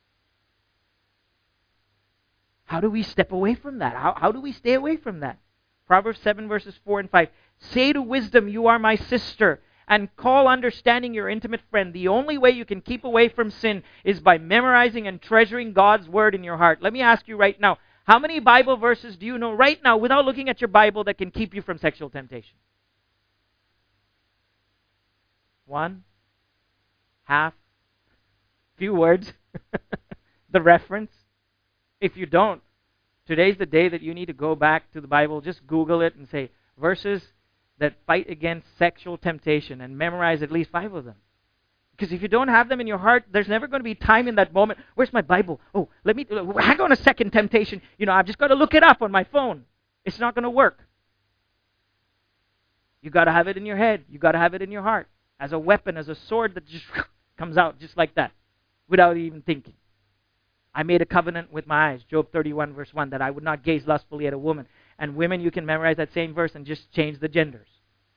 How do we step away from that? How, how do we stay away from that? Proverbs seven verses four and five. Say to wisdom, you are my sister, and call understanding your intimate friend. The only way you can keep away from sin is by memorizing and treasuring God's word in your heart. Let me ask you right now, how many Bible verses do you know right now without looking at your Bible that can keep you from sexual temptation? One? Half? Few words? The reference? If you don't, today's the day that you need to go back to the Bible. Just Google it and say, verses that fight against sexual temptation, and memorize at least five of them. Because if you don't have them in your heart, there's never going to be time in that moment. Where's my Bible? Oh, let me, hang on a second, temptation. You know, I've just got to look it up on my phone. It's not going to work. You got to have it in your head. You got to have it in your heart. As a weapon, as a sword that just comes out just like that, without even thinking. I made a covenant with my eyes, Job thirty-one verse one, that I would not gaze lustfully at a woman. And women, you can memorize that same verse and just change the genders.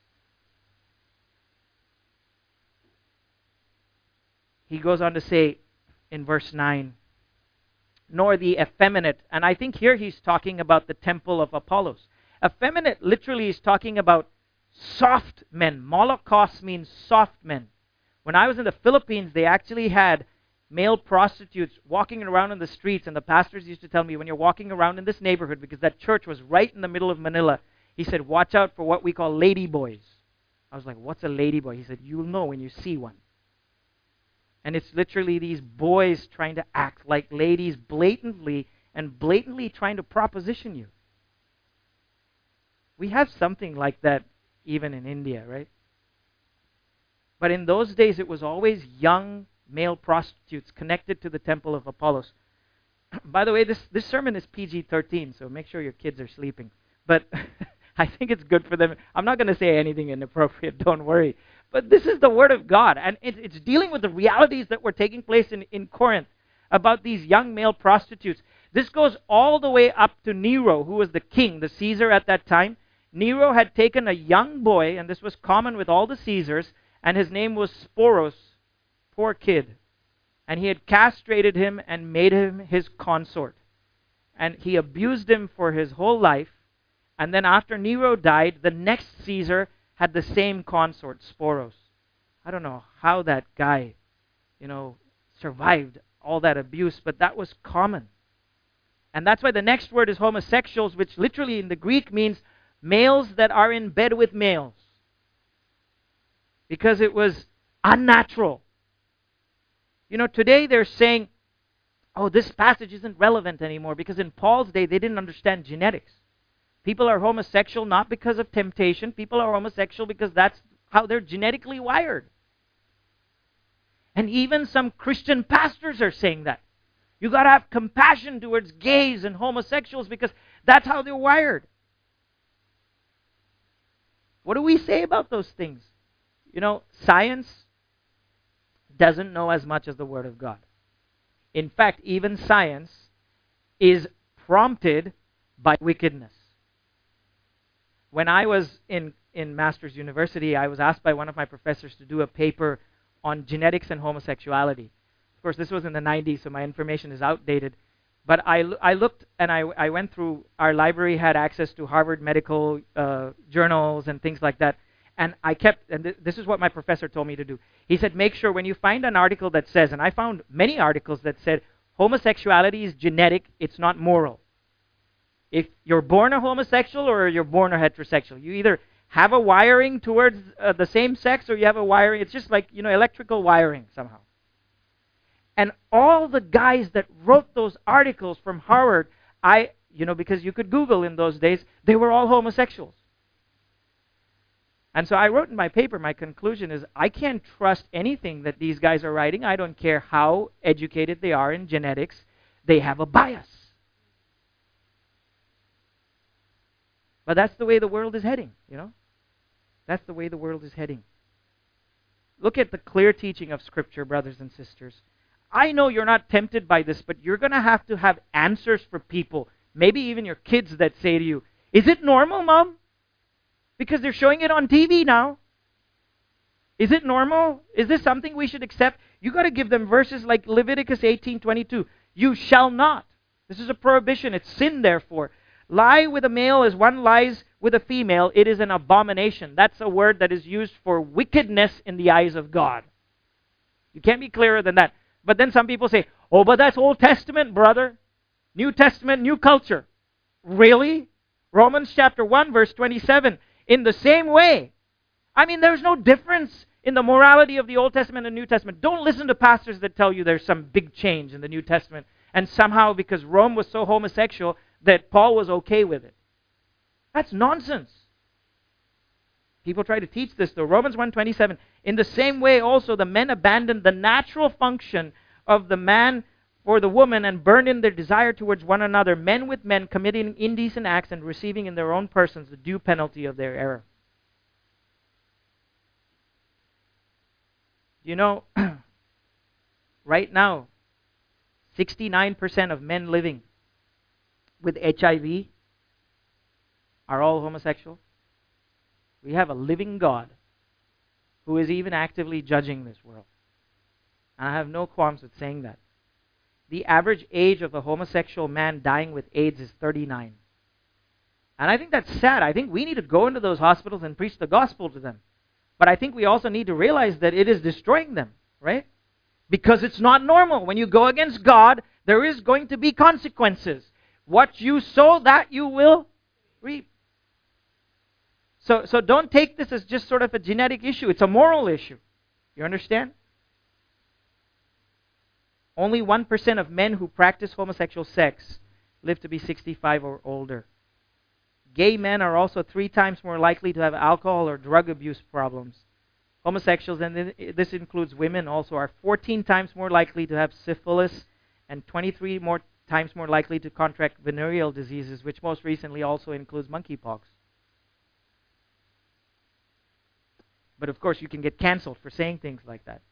He goes on to say in verse nine, nor the effeminate. And I think here he's talking about the temple of Apollos. Effeminate literally is talking about soft men. Molokos means soft men. When I was in the Philippines, they actually had male prostitutes walking around in the streets, and the pastors used to tell me, when you're walking around in this neighborhood, because that church was right in the middle of Manila, he said, watch out for what we call lady boys. I was like, what's a lady boy? He said, you'll know when you see one. And it's literally these boys trying to act like ladies blatantly, and blatantly trying to proposition you. We have something like that even in India, right? But in those days, it was always young male prostitutes connected to the temple of Apollos. By the way, this, this sermon is P G thirteen, so make sure your kids are sleeping. But I think it's good for them. I'm not going to say anything inappropriate, don't worry. But this is the Word of God, and it, it's dealing with the realities that were taking place in, in Corinth about these young male prostitutes. This goes all the way up to Nero, who was the king, the Caesar at that time. Nero had taken a young boy, and this was common with all the Caesars, and his name was Sporos. Poor kid. And he had castrated him and made him his consort. And he abused him for his whole life. And then after Nero died, the next Caesar had the same consort, Sporos. I don't know how that guy, you know, survived all that abuse, but that was common. And that's why the next word is homosexuals, which literally in the Greek means males that are in bed with males. Because it was unnatural. You know, today they're saying, oh, this passage isn't relevant anymore, because in Paul's day they didn't understand genetics. People are homosexual not because of temptation. People are homosexual because that's how they're genetically wired. And even some Christian pastors are saying that. You got to have compassion towards gays and homosexuals because that's how they're wired. What do we say about those things? You know, science doesn't know as much as the Word of God. In fact, even science is prompted by wickedness. When I was in, in Masters University, I was asked by one of my professors to do a paper on genetics and homosexuality. Of course, this was in the nineties, so my information is outdated. But I, I looked and I, I went through, our library had access to Harvard medical uh, journals and things like that. And I kept, and th- this is what my professor told me to do. He said, make sure when you find an article that says, and I found many articles that said, homosexuality is genetic, it's not moral. If you're born a homosexual or you're born a heterosexual, you either have a wiring towards uh, the same sex or you have a wiring, it's just like, you know, electrical wiring somehow. And all the guys that wrote those articles from Harvard, I, you know, because you could Google in those days, they were all homosexuals. And so I wrote in my paper, my conclusion is I can't trust anything that these guys are writing. I don't care how educated they are in genetics. They have a bias. But that's the way the world is heading, you know. That's the way the world is heading. Look at the clear teaching of Scripture, brothers and sisters. I know you're not tempted by this, but you're going to have to have answers for people, maybe even your kids, that say to you, is it normal, Mom? Because they're showing it on T V now. Is it normal? Is this something we should accept? You got to give them verses like Leviticus eighteen twenty-two. You shall not. This is a prohibition. It's sin, therefore. Lie with a male as one lies with a female. It is an abomination. That's a word that is used for wickedness in the eyes of God. You can't be clearer than that. But then some people say, oh, but that's Old Testament, brother. New Testament, new culture. Really? Romans chapter one, verse twenty-seven. In the same way. I mean, there's no difference in the morality of the Old Testament and New Testament. Don't listen to pastors that tell you there's some big change in the New Testament. And somehow, because Rome was so homosexual, that Paul was okay with it. That's nonsense. People try to teach this though. Romans one twenty-seven. In the same way also the men abandoned the natural function of the man for the woman and burned in their desire towards one another, men with men committing indecent acts and receiving in their own persons the due penalty of their error. You know, right now, sixty-nine percent of men living with H I V are all homosexual. We have a living God who is even actively judging this world. And I have no qualms with saying that. The average age of a homosexual man dying with AIDS is thirty-nine. And I think that's sad. I think we need to go into those hospitals and preach the gospel to them. But I think we also need to realize that it is destroying them, right? Because it's not normal. When you go against God, there is going to be consequences. What you sow, that you will reap. So, so don't take this as just sort of a genetic issue. It's a moral issue. You understand? Only one percent of men who practice homosexual sex live to be sixty-five or older. Gay men are also three times more likely to have alcohol or drug abuse problems. Homosexuals, and this includes women also, are fourteen times more likely to have syphilis and twenty-three more times more likely to contract venereal diseases, which most recently also includes monkeypox. But of course, you can get canceled for saying things like that.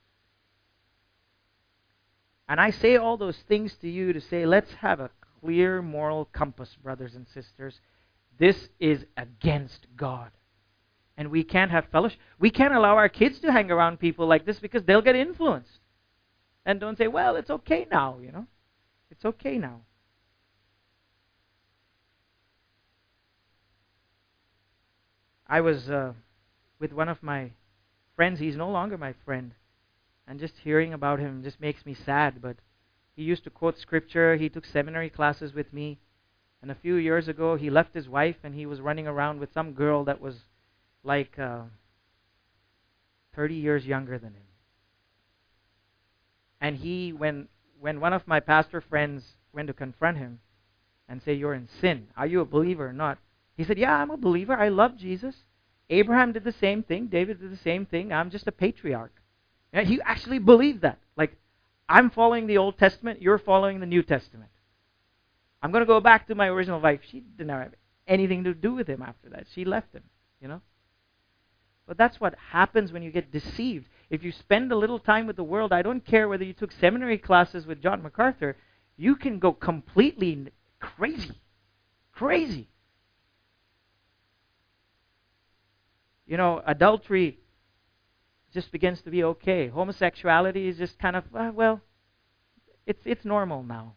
And I say all those things to you to say, let's have a clear moral compass, brothers and sisters. This is against God. And we can't have fellowship. We can't allow our kids to hang around people like this because they'll get influenced. And don't say, well, it's okay now, you know. It's okay now. I was uh, with one of my friends. He's no longer my friend. And just hearing about him just makes me sad. But he used to quote scripture. He took seminary classes with me. And a few years ago, he left his wife and he was running around with some girl that was like uh, thirty years younger than him. And he, when when one of my pastor friends went to confront him and say, you're in sin. Are you a believer or not? He said, yeah, I'm a believer. I love Jesus. Abraham did the same thing. David did the same thing. I'm just a patriarch. And he actually believed that. Like, I'm following the Old Testament. You're following the New Testament. I'm going to go back to my original wife. She didn't have anything to do with him after that. She left him, you know. But that's what happens when you get deceived. If you spend a little time with the world, I don't care whether you took seminary classes with John MacArthur, you can go completely crazy. Crazy. You know, adultery just begins to be okay. Homosexuality is just kind of, uh, well, it's it's normal now.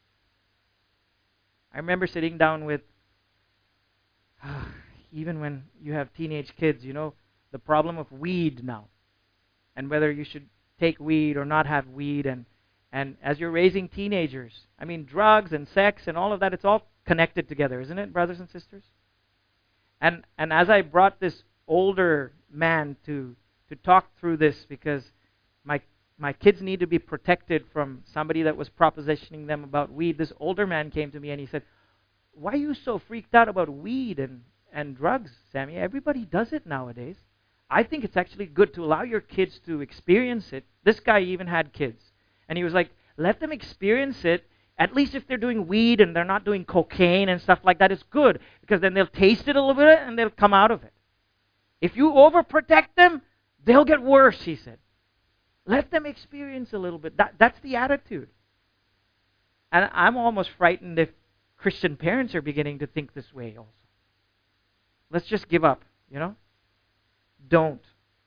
I remember sitting down with, uh, even when you have teenage kids, you know, the problem of weed now. And whether you should take weed or not have weed. And, and as you're raising teenagers, I mean, drugs and sex and all of that, it's all connected together, isn't it, brothers and sisters? And and as I brought this older man to to talk through this, because my my kids need to be protected from somebody that was propositioning them about weed, this older man came to me and he said, why are you so freaked out about weed and, and drugs, Sammy? Everybody does it nowadays. I think it's actually good to allow your kids to experience it. This guy even had kids. And he was like, let them experience it. At least if they're doing weed and they're not doing cocaine and stuff like that, it's good. Because then they'll taste it a little bit and they'll come out of it. If you overprotect them, they'll get worse, he said. Let them experience a little bit. That, that's the attitude. And I'm almost frightened if Christian parents are beginning to think this way also. Let's just give up, you know? Don't.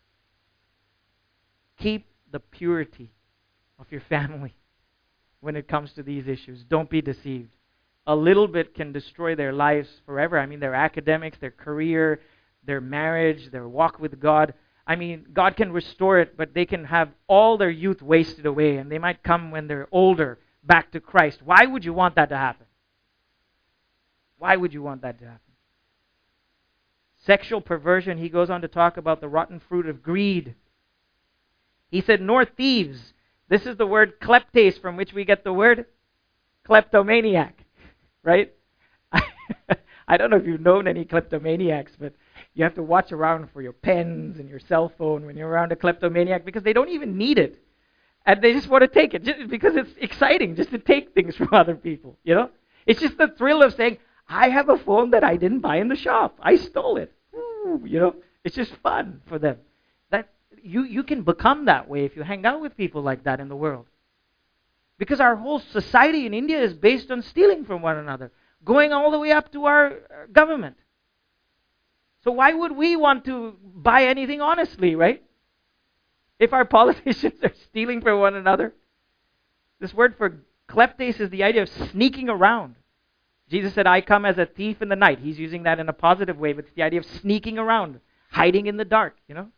Keep the purity of your family when it comes to these issues. Don't be deceived. A little bit can destroy their lives forever. I mean, their academics, their career, their marriage, their walk with God. I mean, God can restore it, but they can have all their youth wasted away, and they might come when they're older back to Christ. Why would you want that to happen? Why would you want that to happen? Sexual perversion, he goes on to talk about the rotten fruit of greed. He said, nor thieves. This is the word kleptes, from which we get the word kleptomaniac, right? I don't know if you've known any kleptomaniacs, but you have to watch around for your pens and your cell phone when you're around a kleptomaniac, because they don't even need it. And they just want to take it just because it's exciting just to take things from other people, you know? It's just the thrill of saying, I have a phone that I didn't buy in the shop. I stole it. Ooh, you know, it's just fun for them. That you, you can become that way if you hang out with people like that in the world. Because our whole society in India is based on stealing from one another, going all the way up to our government. So why would we want to buy anything honestly, right? If our politicians are stealing from one another. This word for kleptes is the idea of sneaking around. Jesus said, I come as a thief in the night. He's using that in a positive way, but it's the idea of sneaking around, hiding in the dark, you know.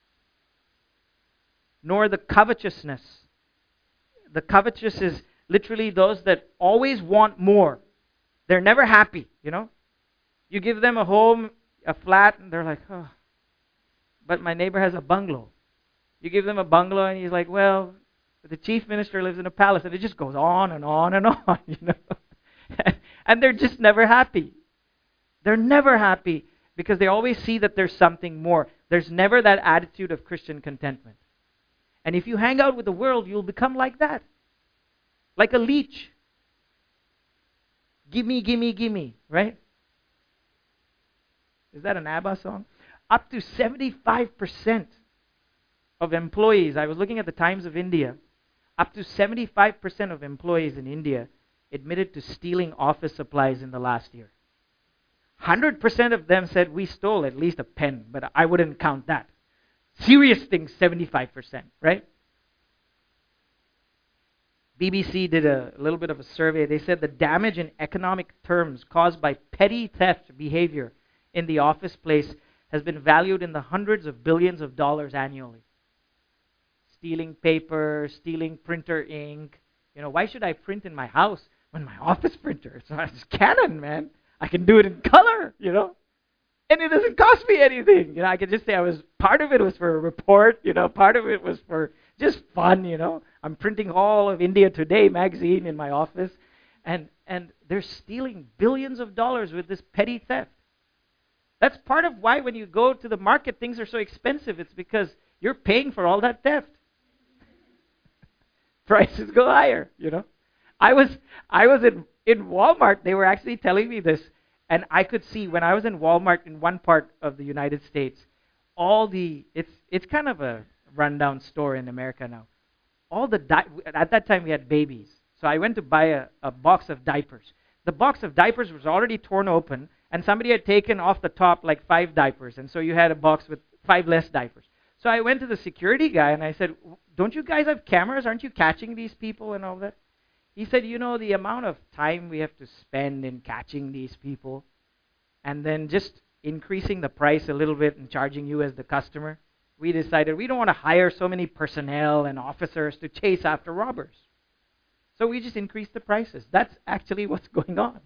Nor the covetousness. The covetous is literally those that always want more. They're never happy, you know. You give them a home, a flat, and they're like, oh, but my neighbor has a bungalow. You give them a bungalow, and he's like, well, the chief minister lives in a palace, and it just goes on and on and on, you know. And they're just never happy. They're never happy because they always see that there's something more. There's never that attitude of Christian contentment. And if you hang out with the world, you'll become like that. Like a leech. Gimme, gimme, gimme, right? Is that an ABBA song? Up to seventy-five percent of employees, I was looking at the Times of India, up to seventy-five percent of employees in India admitted to stealing office supplies in the last year. one hundred percent of them said we stole at least a pen, but I wouldn't count that. Serious things, seventy-five percent, right? B B C did a little bit of a survey. They said the damage in economic terms caused by petty theft behavior in the office place has been valued in the hundreds of billions of dollars annually. Stealing paper, stealing printer ink. You know, why should I print in my house when my office printer is Canon, man? I can do it in color, you know? And it doesn't cost me anything. You know, I can just say I was, part of it was for a report, you know, part of it was for just fun, you know. I'm printing all of India Today magazine in my office. And, and they're stealing billions of dollars with this petty theft. That's part of why when you go to the market, things are so expensive. It's because you're paying for all that theft. Prices go higher, you know. I was I was in, in Walmart. They were actually telling me this. And I could see when I was in Walmart in one part of the United States, all the, it's it's kind of a rundown store in America now. All the, di- at that time we had babies. So I went to buy a, a box of diapers. The box of diapers was already torn open, and somebody had taken off the top like five diapers. And so you had a box with five less diapers. So I went to the security guy and I said, don't you guys have cameras? Aren't you catching these people and all that? He said, you know, the amount of time we have to spend in catching these people and then just increasing the price a little bit and charging you as the customer, we decided we don't want to hire so many personnel and officers to chase after robbers. So we just increased the prices. That's actually what's going on.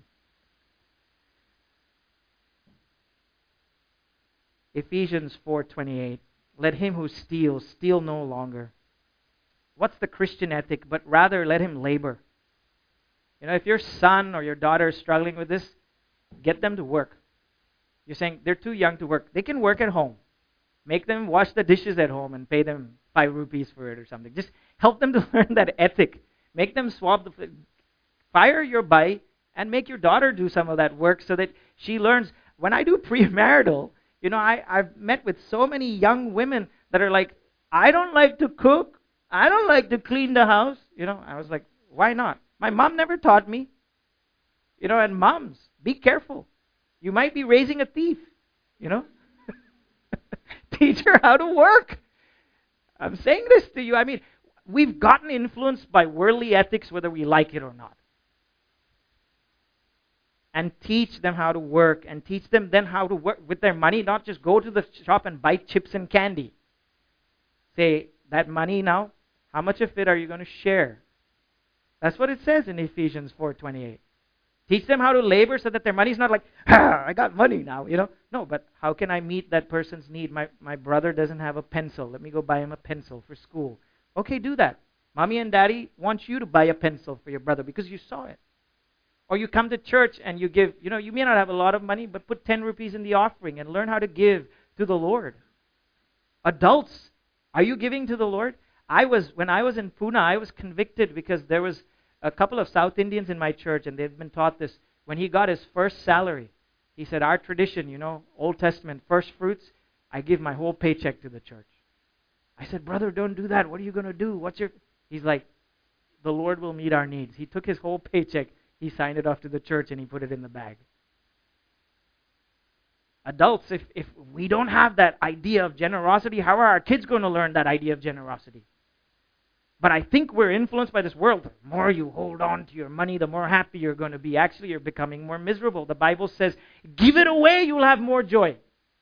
Ephesians four twenty-eight. Let him who steals steal no longer. What's the Christian ethic? But rather let him labor. You know, if your son or your daughter is struggling with this, get them to work. You're saying they're too young to work. They can work at home. Make them wash the dishes at home and pay them five rupees for it or something. Just help them to learn that ethic. Make them swap the... Fire your bai and make your daughter do some of that work so that she learns. When I do premarital, you know, I, I've met with so many young women that are like, I don't like to cook. I don't like to clean the house. You know, I was like, why not? My mom never taught me. You know, and moms, be careful. You might be raising a thief, you know. Teach her how to work. I'm saying this to you. I mean, we've gotten influenced by worldly ethics whether we like it or not. And teach them how to work, and teach them then how to work with their money, not just go to the shop and buy chips and candy. Say, that money now, how much of it are you going to share? That's what it says in Ephesians four twenty-eight. Teach them how to labor so that their money's not like, ah, I got money now, you know. No, but how can I meet that person's need? My, my brother doesn't have a pencil. Let me go buy him a pencil for school. Okay, do that. Mommy and daddy want you to buy a pencil for your brother because you saw it. Or you come to church and you give, you know, you may not have a lot of money, but put ten rupees in the offering and learn how to give to the Lord. Adults, are you giving to the Lord? I was, when I was in Pune, I was convicted because there was a couple of South Indians in my church, and they've been taught this. When he got his first salary, he said, our tradition, you know, Old Testament, first fruits, I give my whole paycheck to the church. I said, brother, don't do that. What are you going to do? What's your... He's like, the Lord will meet our needs. He took his whole paycheck, he signed it off to the church, and he put it in the bag. Adults, if, if we don't have that idea of generosity, how are our kids going to learn that idea of generosity? But I think we're influenced by this world. The more you hold on to your money, the more happy you're going to be. Actually, you're becoming more miserable. The Bible says, give it away, you'll have more joy.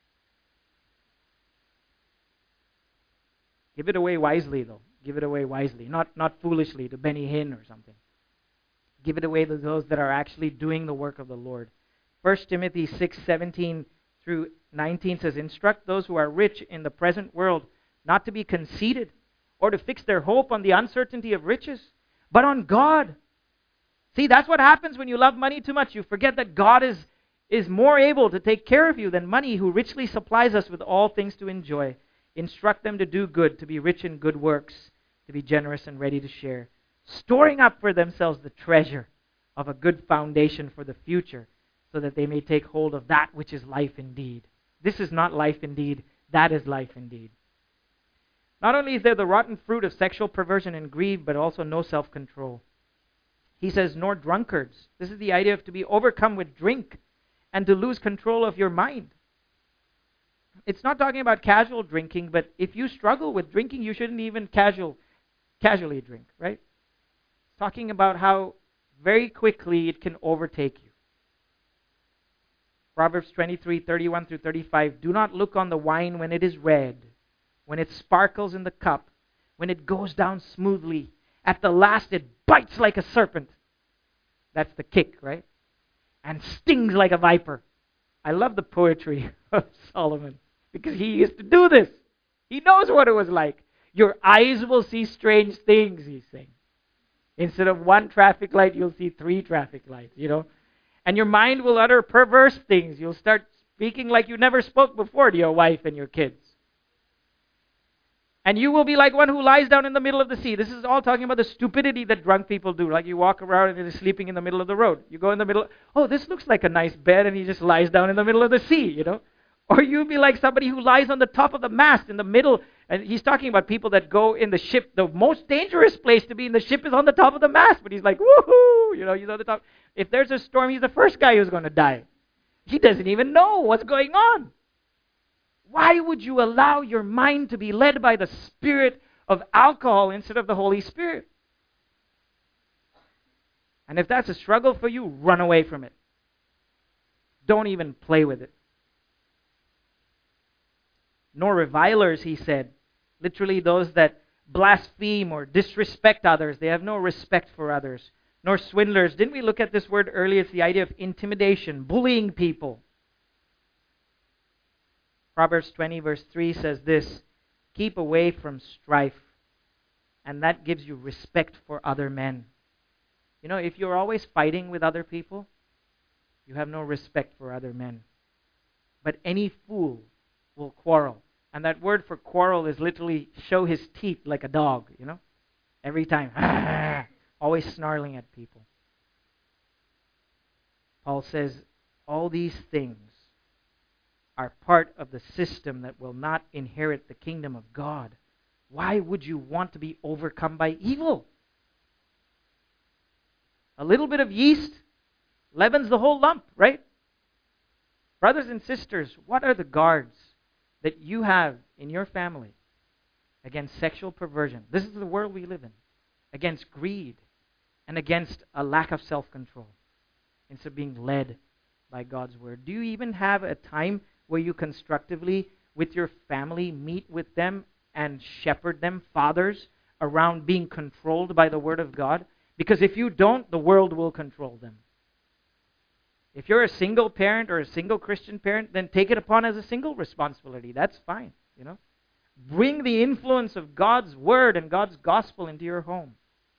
Give it away wisely, though. Give it away wisely. Not, not foolishly to Benny Hinn or something. Give it away to those that are actually doing the work of the Lord. First Timothy six seventeen through nineteen says, instruct those who are rich in the present world not to be conceited, or to fix their hope on the uncertainty of riches, but on God. See, that's what happens when you love money too much. You forget that God is, is more able to take care of you than money, who richly supplies us with all things to enjoy. Instruct them to do good, to be rich in good works, to be generous and ready to share, storing up for themselves the treasure of a good foundation for the future, so that they may take hold of that which is life indeed. This is not life indeed, that is life indeed. Not only is there the rotten fruit of sexual perversion and greed, but also no self-control. He says, nor drunkards. This is the idea of to be overcome with drink and to lose control of your mind. It's not talking about casual drinking, but if you struggle with drinking, you shouldn't even casual, casually drink, right? It's talking about how very quickly it can overtake you. Proverbs twenty-three, thirty-one through thirty-five, do not look on the wine when it is red, when it sparkles in the cup, when it goes down smoothly. At the last, it bites like a serpent. That's the kick, right? And stings like a viper. I love the poetry of Solomon because he used to do this. He knows what it was like. Your eyes will see strange things, he's saying. Instead of one traffic light, you'll see three traffic lights, you know. And your mind will utter perverse things. You'll start speaking like you never spoke before to your wife and your kids. And you will be like one who lies down in the middle of the sea. This is all talking about the stupidity that drunk people do. Like you walk around and they're sleeping in the middle of the road. You go in the middle, oh, this looks like a nice bed, and he just lies down in the middle of the sea, you know. Or you'll be like somebody who lies on the top of the mast in the middle. And he's talking about people that go in the ship. The most dangerous place to be in the ship is on the top of the mast. But he's like, woohoo, you know, he's on the top. If there's a storm, he's the first guy who's going to die. He doesn't even know what's going on. Why would you allow your mind to be led by the spirit of alcohol instead of the Holy Spirit? And if that's a struggle for you, run away from it. Don't even play with it. Nor revilers, he said. Literally those that blaspheme or disrespect others. They have no respect for others. Nor swindlers. Didn't we look at this word earlier? It's the idea of intimidation, bullying people. Proverbs twenty verse three says this, keep away from strife, and that gives you respect for other men. You know, if you're always fighting with other people, you have no respect for other men. But any fool will quarrel And that word for quarrel is literally show his teeth like a dog, you know? Every time. Always snarling at people. Paul says all these things are part of the system that will not inherit the kingdom of God. Why would you want to be overcome by evil? A little bit of yeast leavens the whole lump, right? Brothers and sisters, what are the guards that you have in your family against sexual perversion? This is the world we live in. Against greed and against a lack of self-control instead of being led by God's word. Do you even have a time where you constructively, with your family, meet with them and shepherd them, fathers, around being controlled by the word of God? Because if you don't, the world will control them. If you're a single parent or a single Christian parent, then take it upon as a single responsibility. That's fine, you know. Bring the influence of God's word and God's gospel into your home.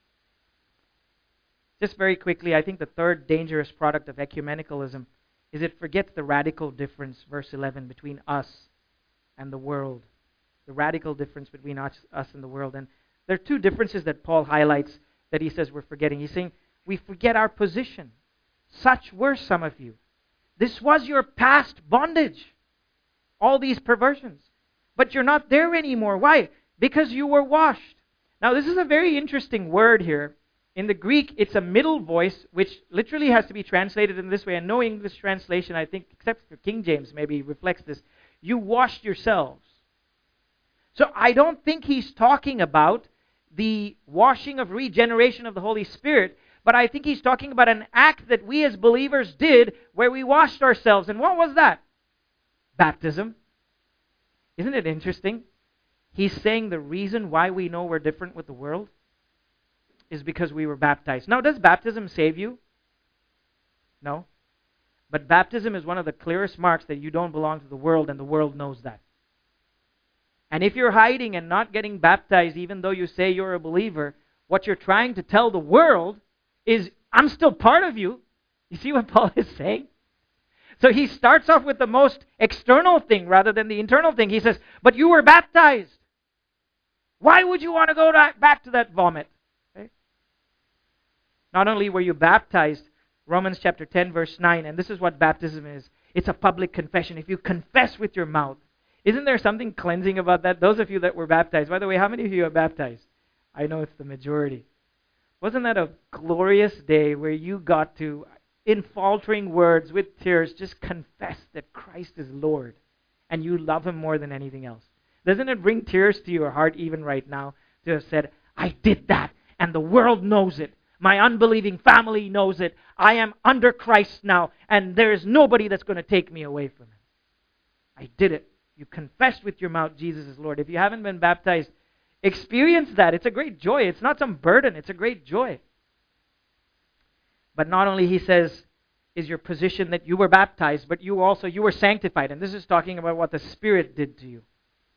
Just very quickly, I think the third dangerous product of ecumenicalism is it forgets the radical difference, verse eleven, between us and the world. The radical difference between us, us and the world. And there are two differences that Paul highlights that he says we're forgetting. He's saying we forget our position. Such were some of you. This was your past bondage. All these perversions. But you're not there anymore. Why? Because you were washed. Now this is a very interesting word here. In the Greek, it's a middle voice, which literally has to be translated in this way. And no English translation, I think, except for King James, maybe reflects this. You washed yourselves. So I don't think he's talking about the washing of regeneration of the Holy Spirit, but I think he's talking about an act that we as believers did where we washed ourselves. And what was that? Baptism. Isn't it interesting? He's saying the reason why we know we're different with the world is because we were baptized. Now, does baptism save you? No. But baptism is one of the clearest marks that you don't belong to the world, and the world knows that. And if you're hiding and not getting baptized, even though you say you're a believer, what you're trying to tell the world is, I'm still part of you. You see what Paul is saying? So he starts off with the most external thing rather than the internal thing. He says, but you were baptized. Why would you want to go back to that vomit? Okay? Not only were you baptized, Romans chapter ten verse nine, and this is what baptism is. It's a public confession. If you confess with your mouth, isn't there something cleansing about that? Those of you that were baptized, by the way, how many of you are baptized? I know it's the majority. Wasn't that a glorious day where you got to, in faltering words, with tears, just confess that Christ is Lord and you love Him more than anything else? Doesn't it bring tears to your heart even right now to have said, I did that and the world knows it. My unbelieving family knows it. I am under Christ now and there is nobody that's going to take me away from Him. I did it. You confessed with your mouth Jesus is Lord. If you haven't been baptized, experience that. It's a great joy. It's not some burden. It's a great joy. But not only, he says, is your position that you were baptized, but you also, you were sanctified. And this is talking about what the Spirit did to you.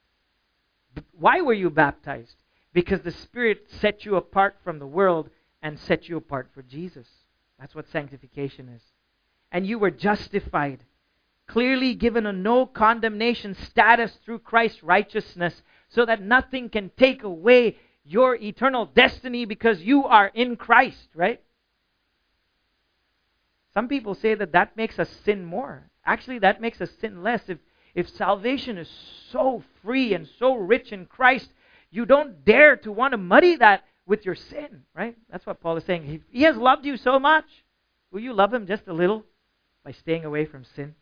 Why were you baptized? Because the Spirit set you apart from the world and set you apart for Jesus. That's what sanctification is. And you were justified, clearly given a no condemnation status through Christ's righteousness, so that nothing can take away your eternal destiny because you are in Christ, right? Some people say that that makes us sin more. Actually, that makes us sin less. If, if salvation is so free and so rich in Christ, you don't dare to want to muddy that with your sin, right? That's what Paul is saying. He, he has loved you so much. Will you love Him just a little by staying away from sin?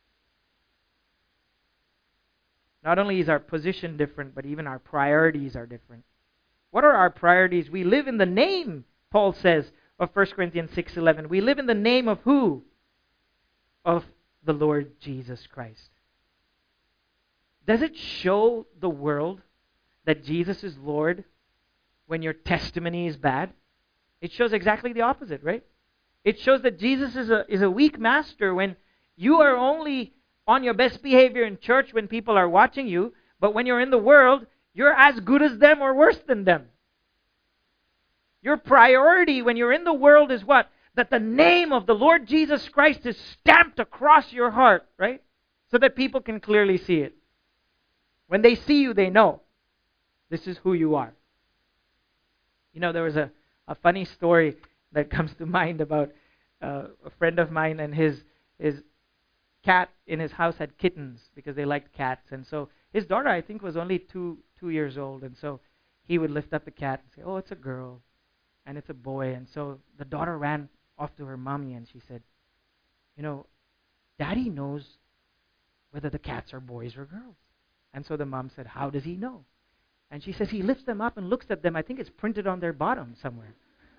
Not only is our position different, but even our priorities are different. What are our priorities? We live in the name, Paul says, of First Corinthians six eleven. We live in the name of who? Of the Lord Jesus Christ. Does it show the world that Jesus is Lord when your testimony is bad? It shows exactly the opposite, right? It shows that Jesus is a, is a weak master when you are only on your best behavior in church when people are watching you, but when you're in the world, you're as good as them or worse than them. Your priority when you're in the world is what? That the name of the Lord Jesus Christ is stamped across your heart, right? So that people can clearly see it. When they see you, they know this is who you are. You know, there was a, a funny story that comes to mind about uh, a friend of mine and his his cat in his house had kittens because they liked cats. And so his daughter, I think, was only two two years old. And so he would lift up the cat and say, oh, it's a girl and it's a boy. And so the daughter ran off to her mommy and she said, you know, Daddy knows whether the cats are boys or girls. And so the mom said, how does he know? And she says, he lifts them up and looks at them. I think it's printed on their bottom somewhere.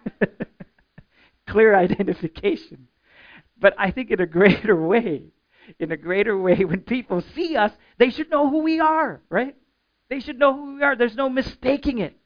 Clear identification. But I think in a greater way, in a greater way, when people see us, they should know who we are, right? They should know who we are. There's no mistaking it.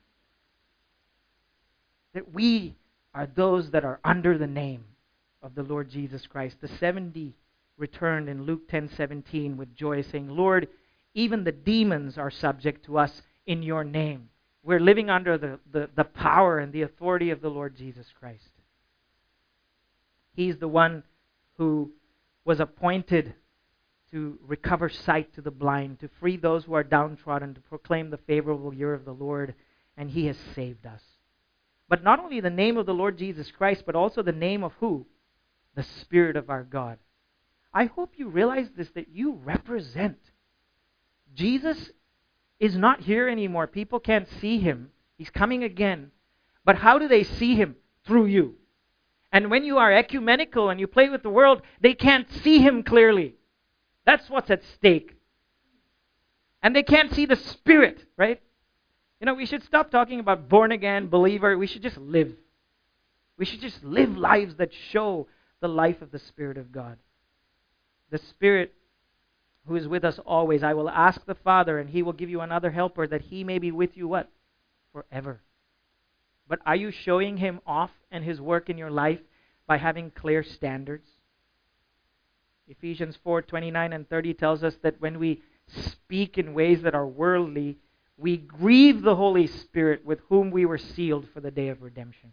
That we are those that are under the name of the Lord Jesus Christ. The seventy returned in Luke ten seventeen with joy, saying, Lord, even the demons are subject to us in your name. We're living under the, the, the power and the authority of the Lord Jesus Christ. He's the one who was appointed to recover sight to the blind, to free those who are downtrodden, to proclaim the favorable year of the Lord, and He has saved us. But not only the name of the Lord Jesus Christ, but also the name of who? The Spirit of our God. I hope you realize this, that you represent. Jesus is not here anymore. People can't see Him. He's coming again. But how do they see Him? Through you. And when you are ecumenical and you play with the world, they can't see Him clearly. That's what's at stake. And they can't see the Spirit, right? You know, we should stop talking about born again, believer. We should just live. We should just live lives that show the life of the Spirit of God. The Spirit who is with us always. I will ask the Father, and He will give you another helper, that He may be with you what? Forever. But are you showing Him off and His work in your life by having clear standards? Ephesians four twenty-nine and thirty tells us that when we speak in ways that are worldly, we grieve the Holy Spirit with whom we were sealed for the day of redemption.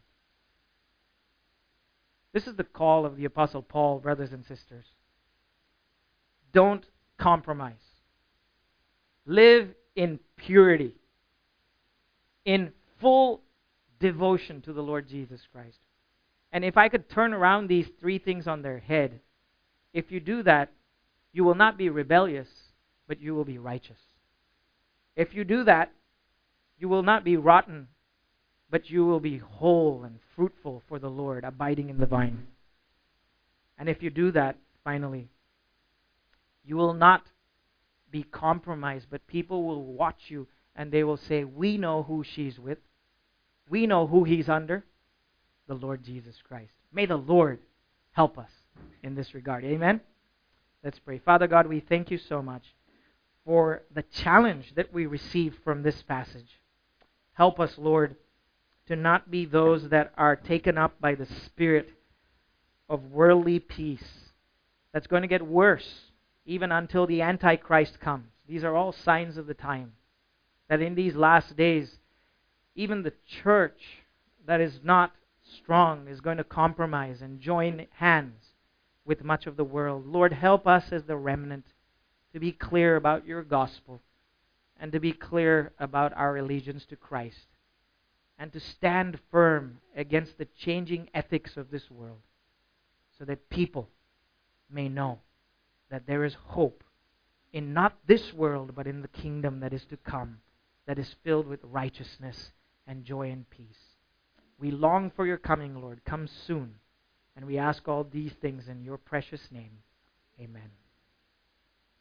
This is the call of the Apostle Paul, brothers and sisters. Don't compromise. Live in purity, in full devotion to the Lord Jesus Christ. And if I could turn around these three things on their head, if you do that, you will not be rebellious, but you will be righteous. If you do that, you will not be rotten, but you will be whole and fruitful for the Lord, abiding in the vine. And if you do that, finally, you will not be compromised, but people will watch you and they will say, we know who she's with. We know who he's under. The Lord Jesus Christ. May the Lord help us in this regard. Amen? Let's pray. Father God, we thank you so much for the challenge that we receive from this passage. Help us, Lord, to not be those that are taken up by the spirit of worldly peace that's going to get worse even until the Antichrist comes. These are all signs of the time. That in these last days, even the church that is not strong is going to compromise and join hands with much of the world. Lord, help us as the remnant to be clear about your gospel and to be clear about our allegiance to Christ and to stand firm against the changing ethics of this world so that people may know that there is hope in not this world but in the kingdom that is to come, that is filled with righteousness and joy and peace. We long for your coming, Lord. Come soon. And we ask all these things in your precious name. Amen.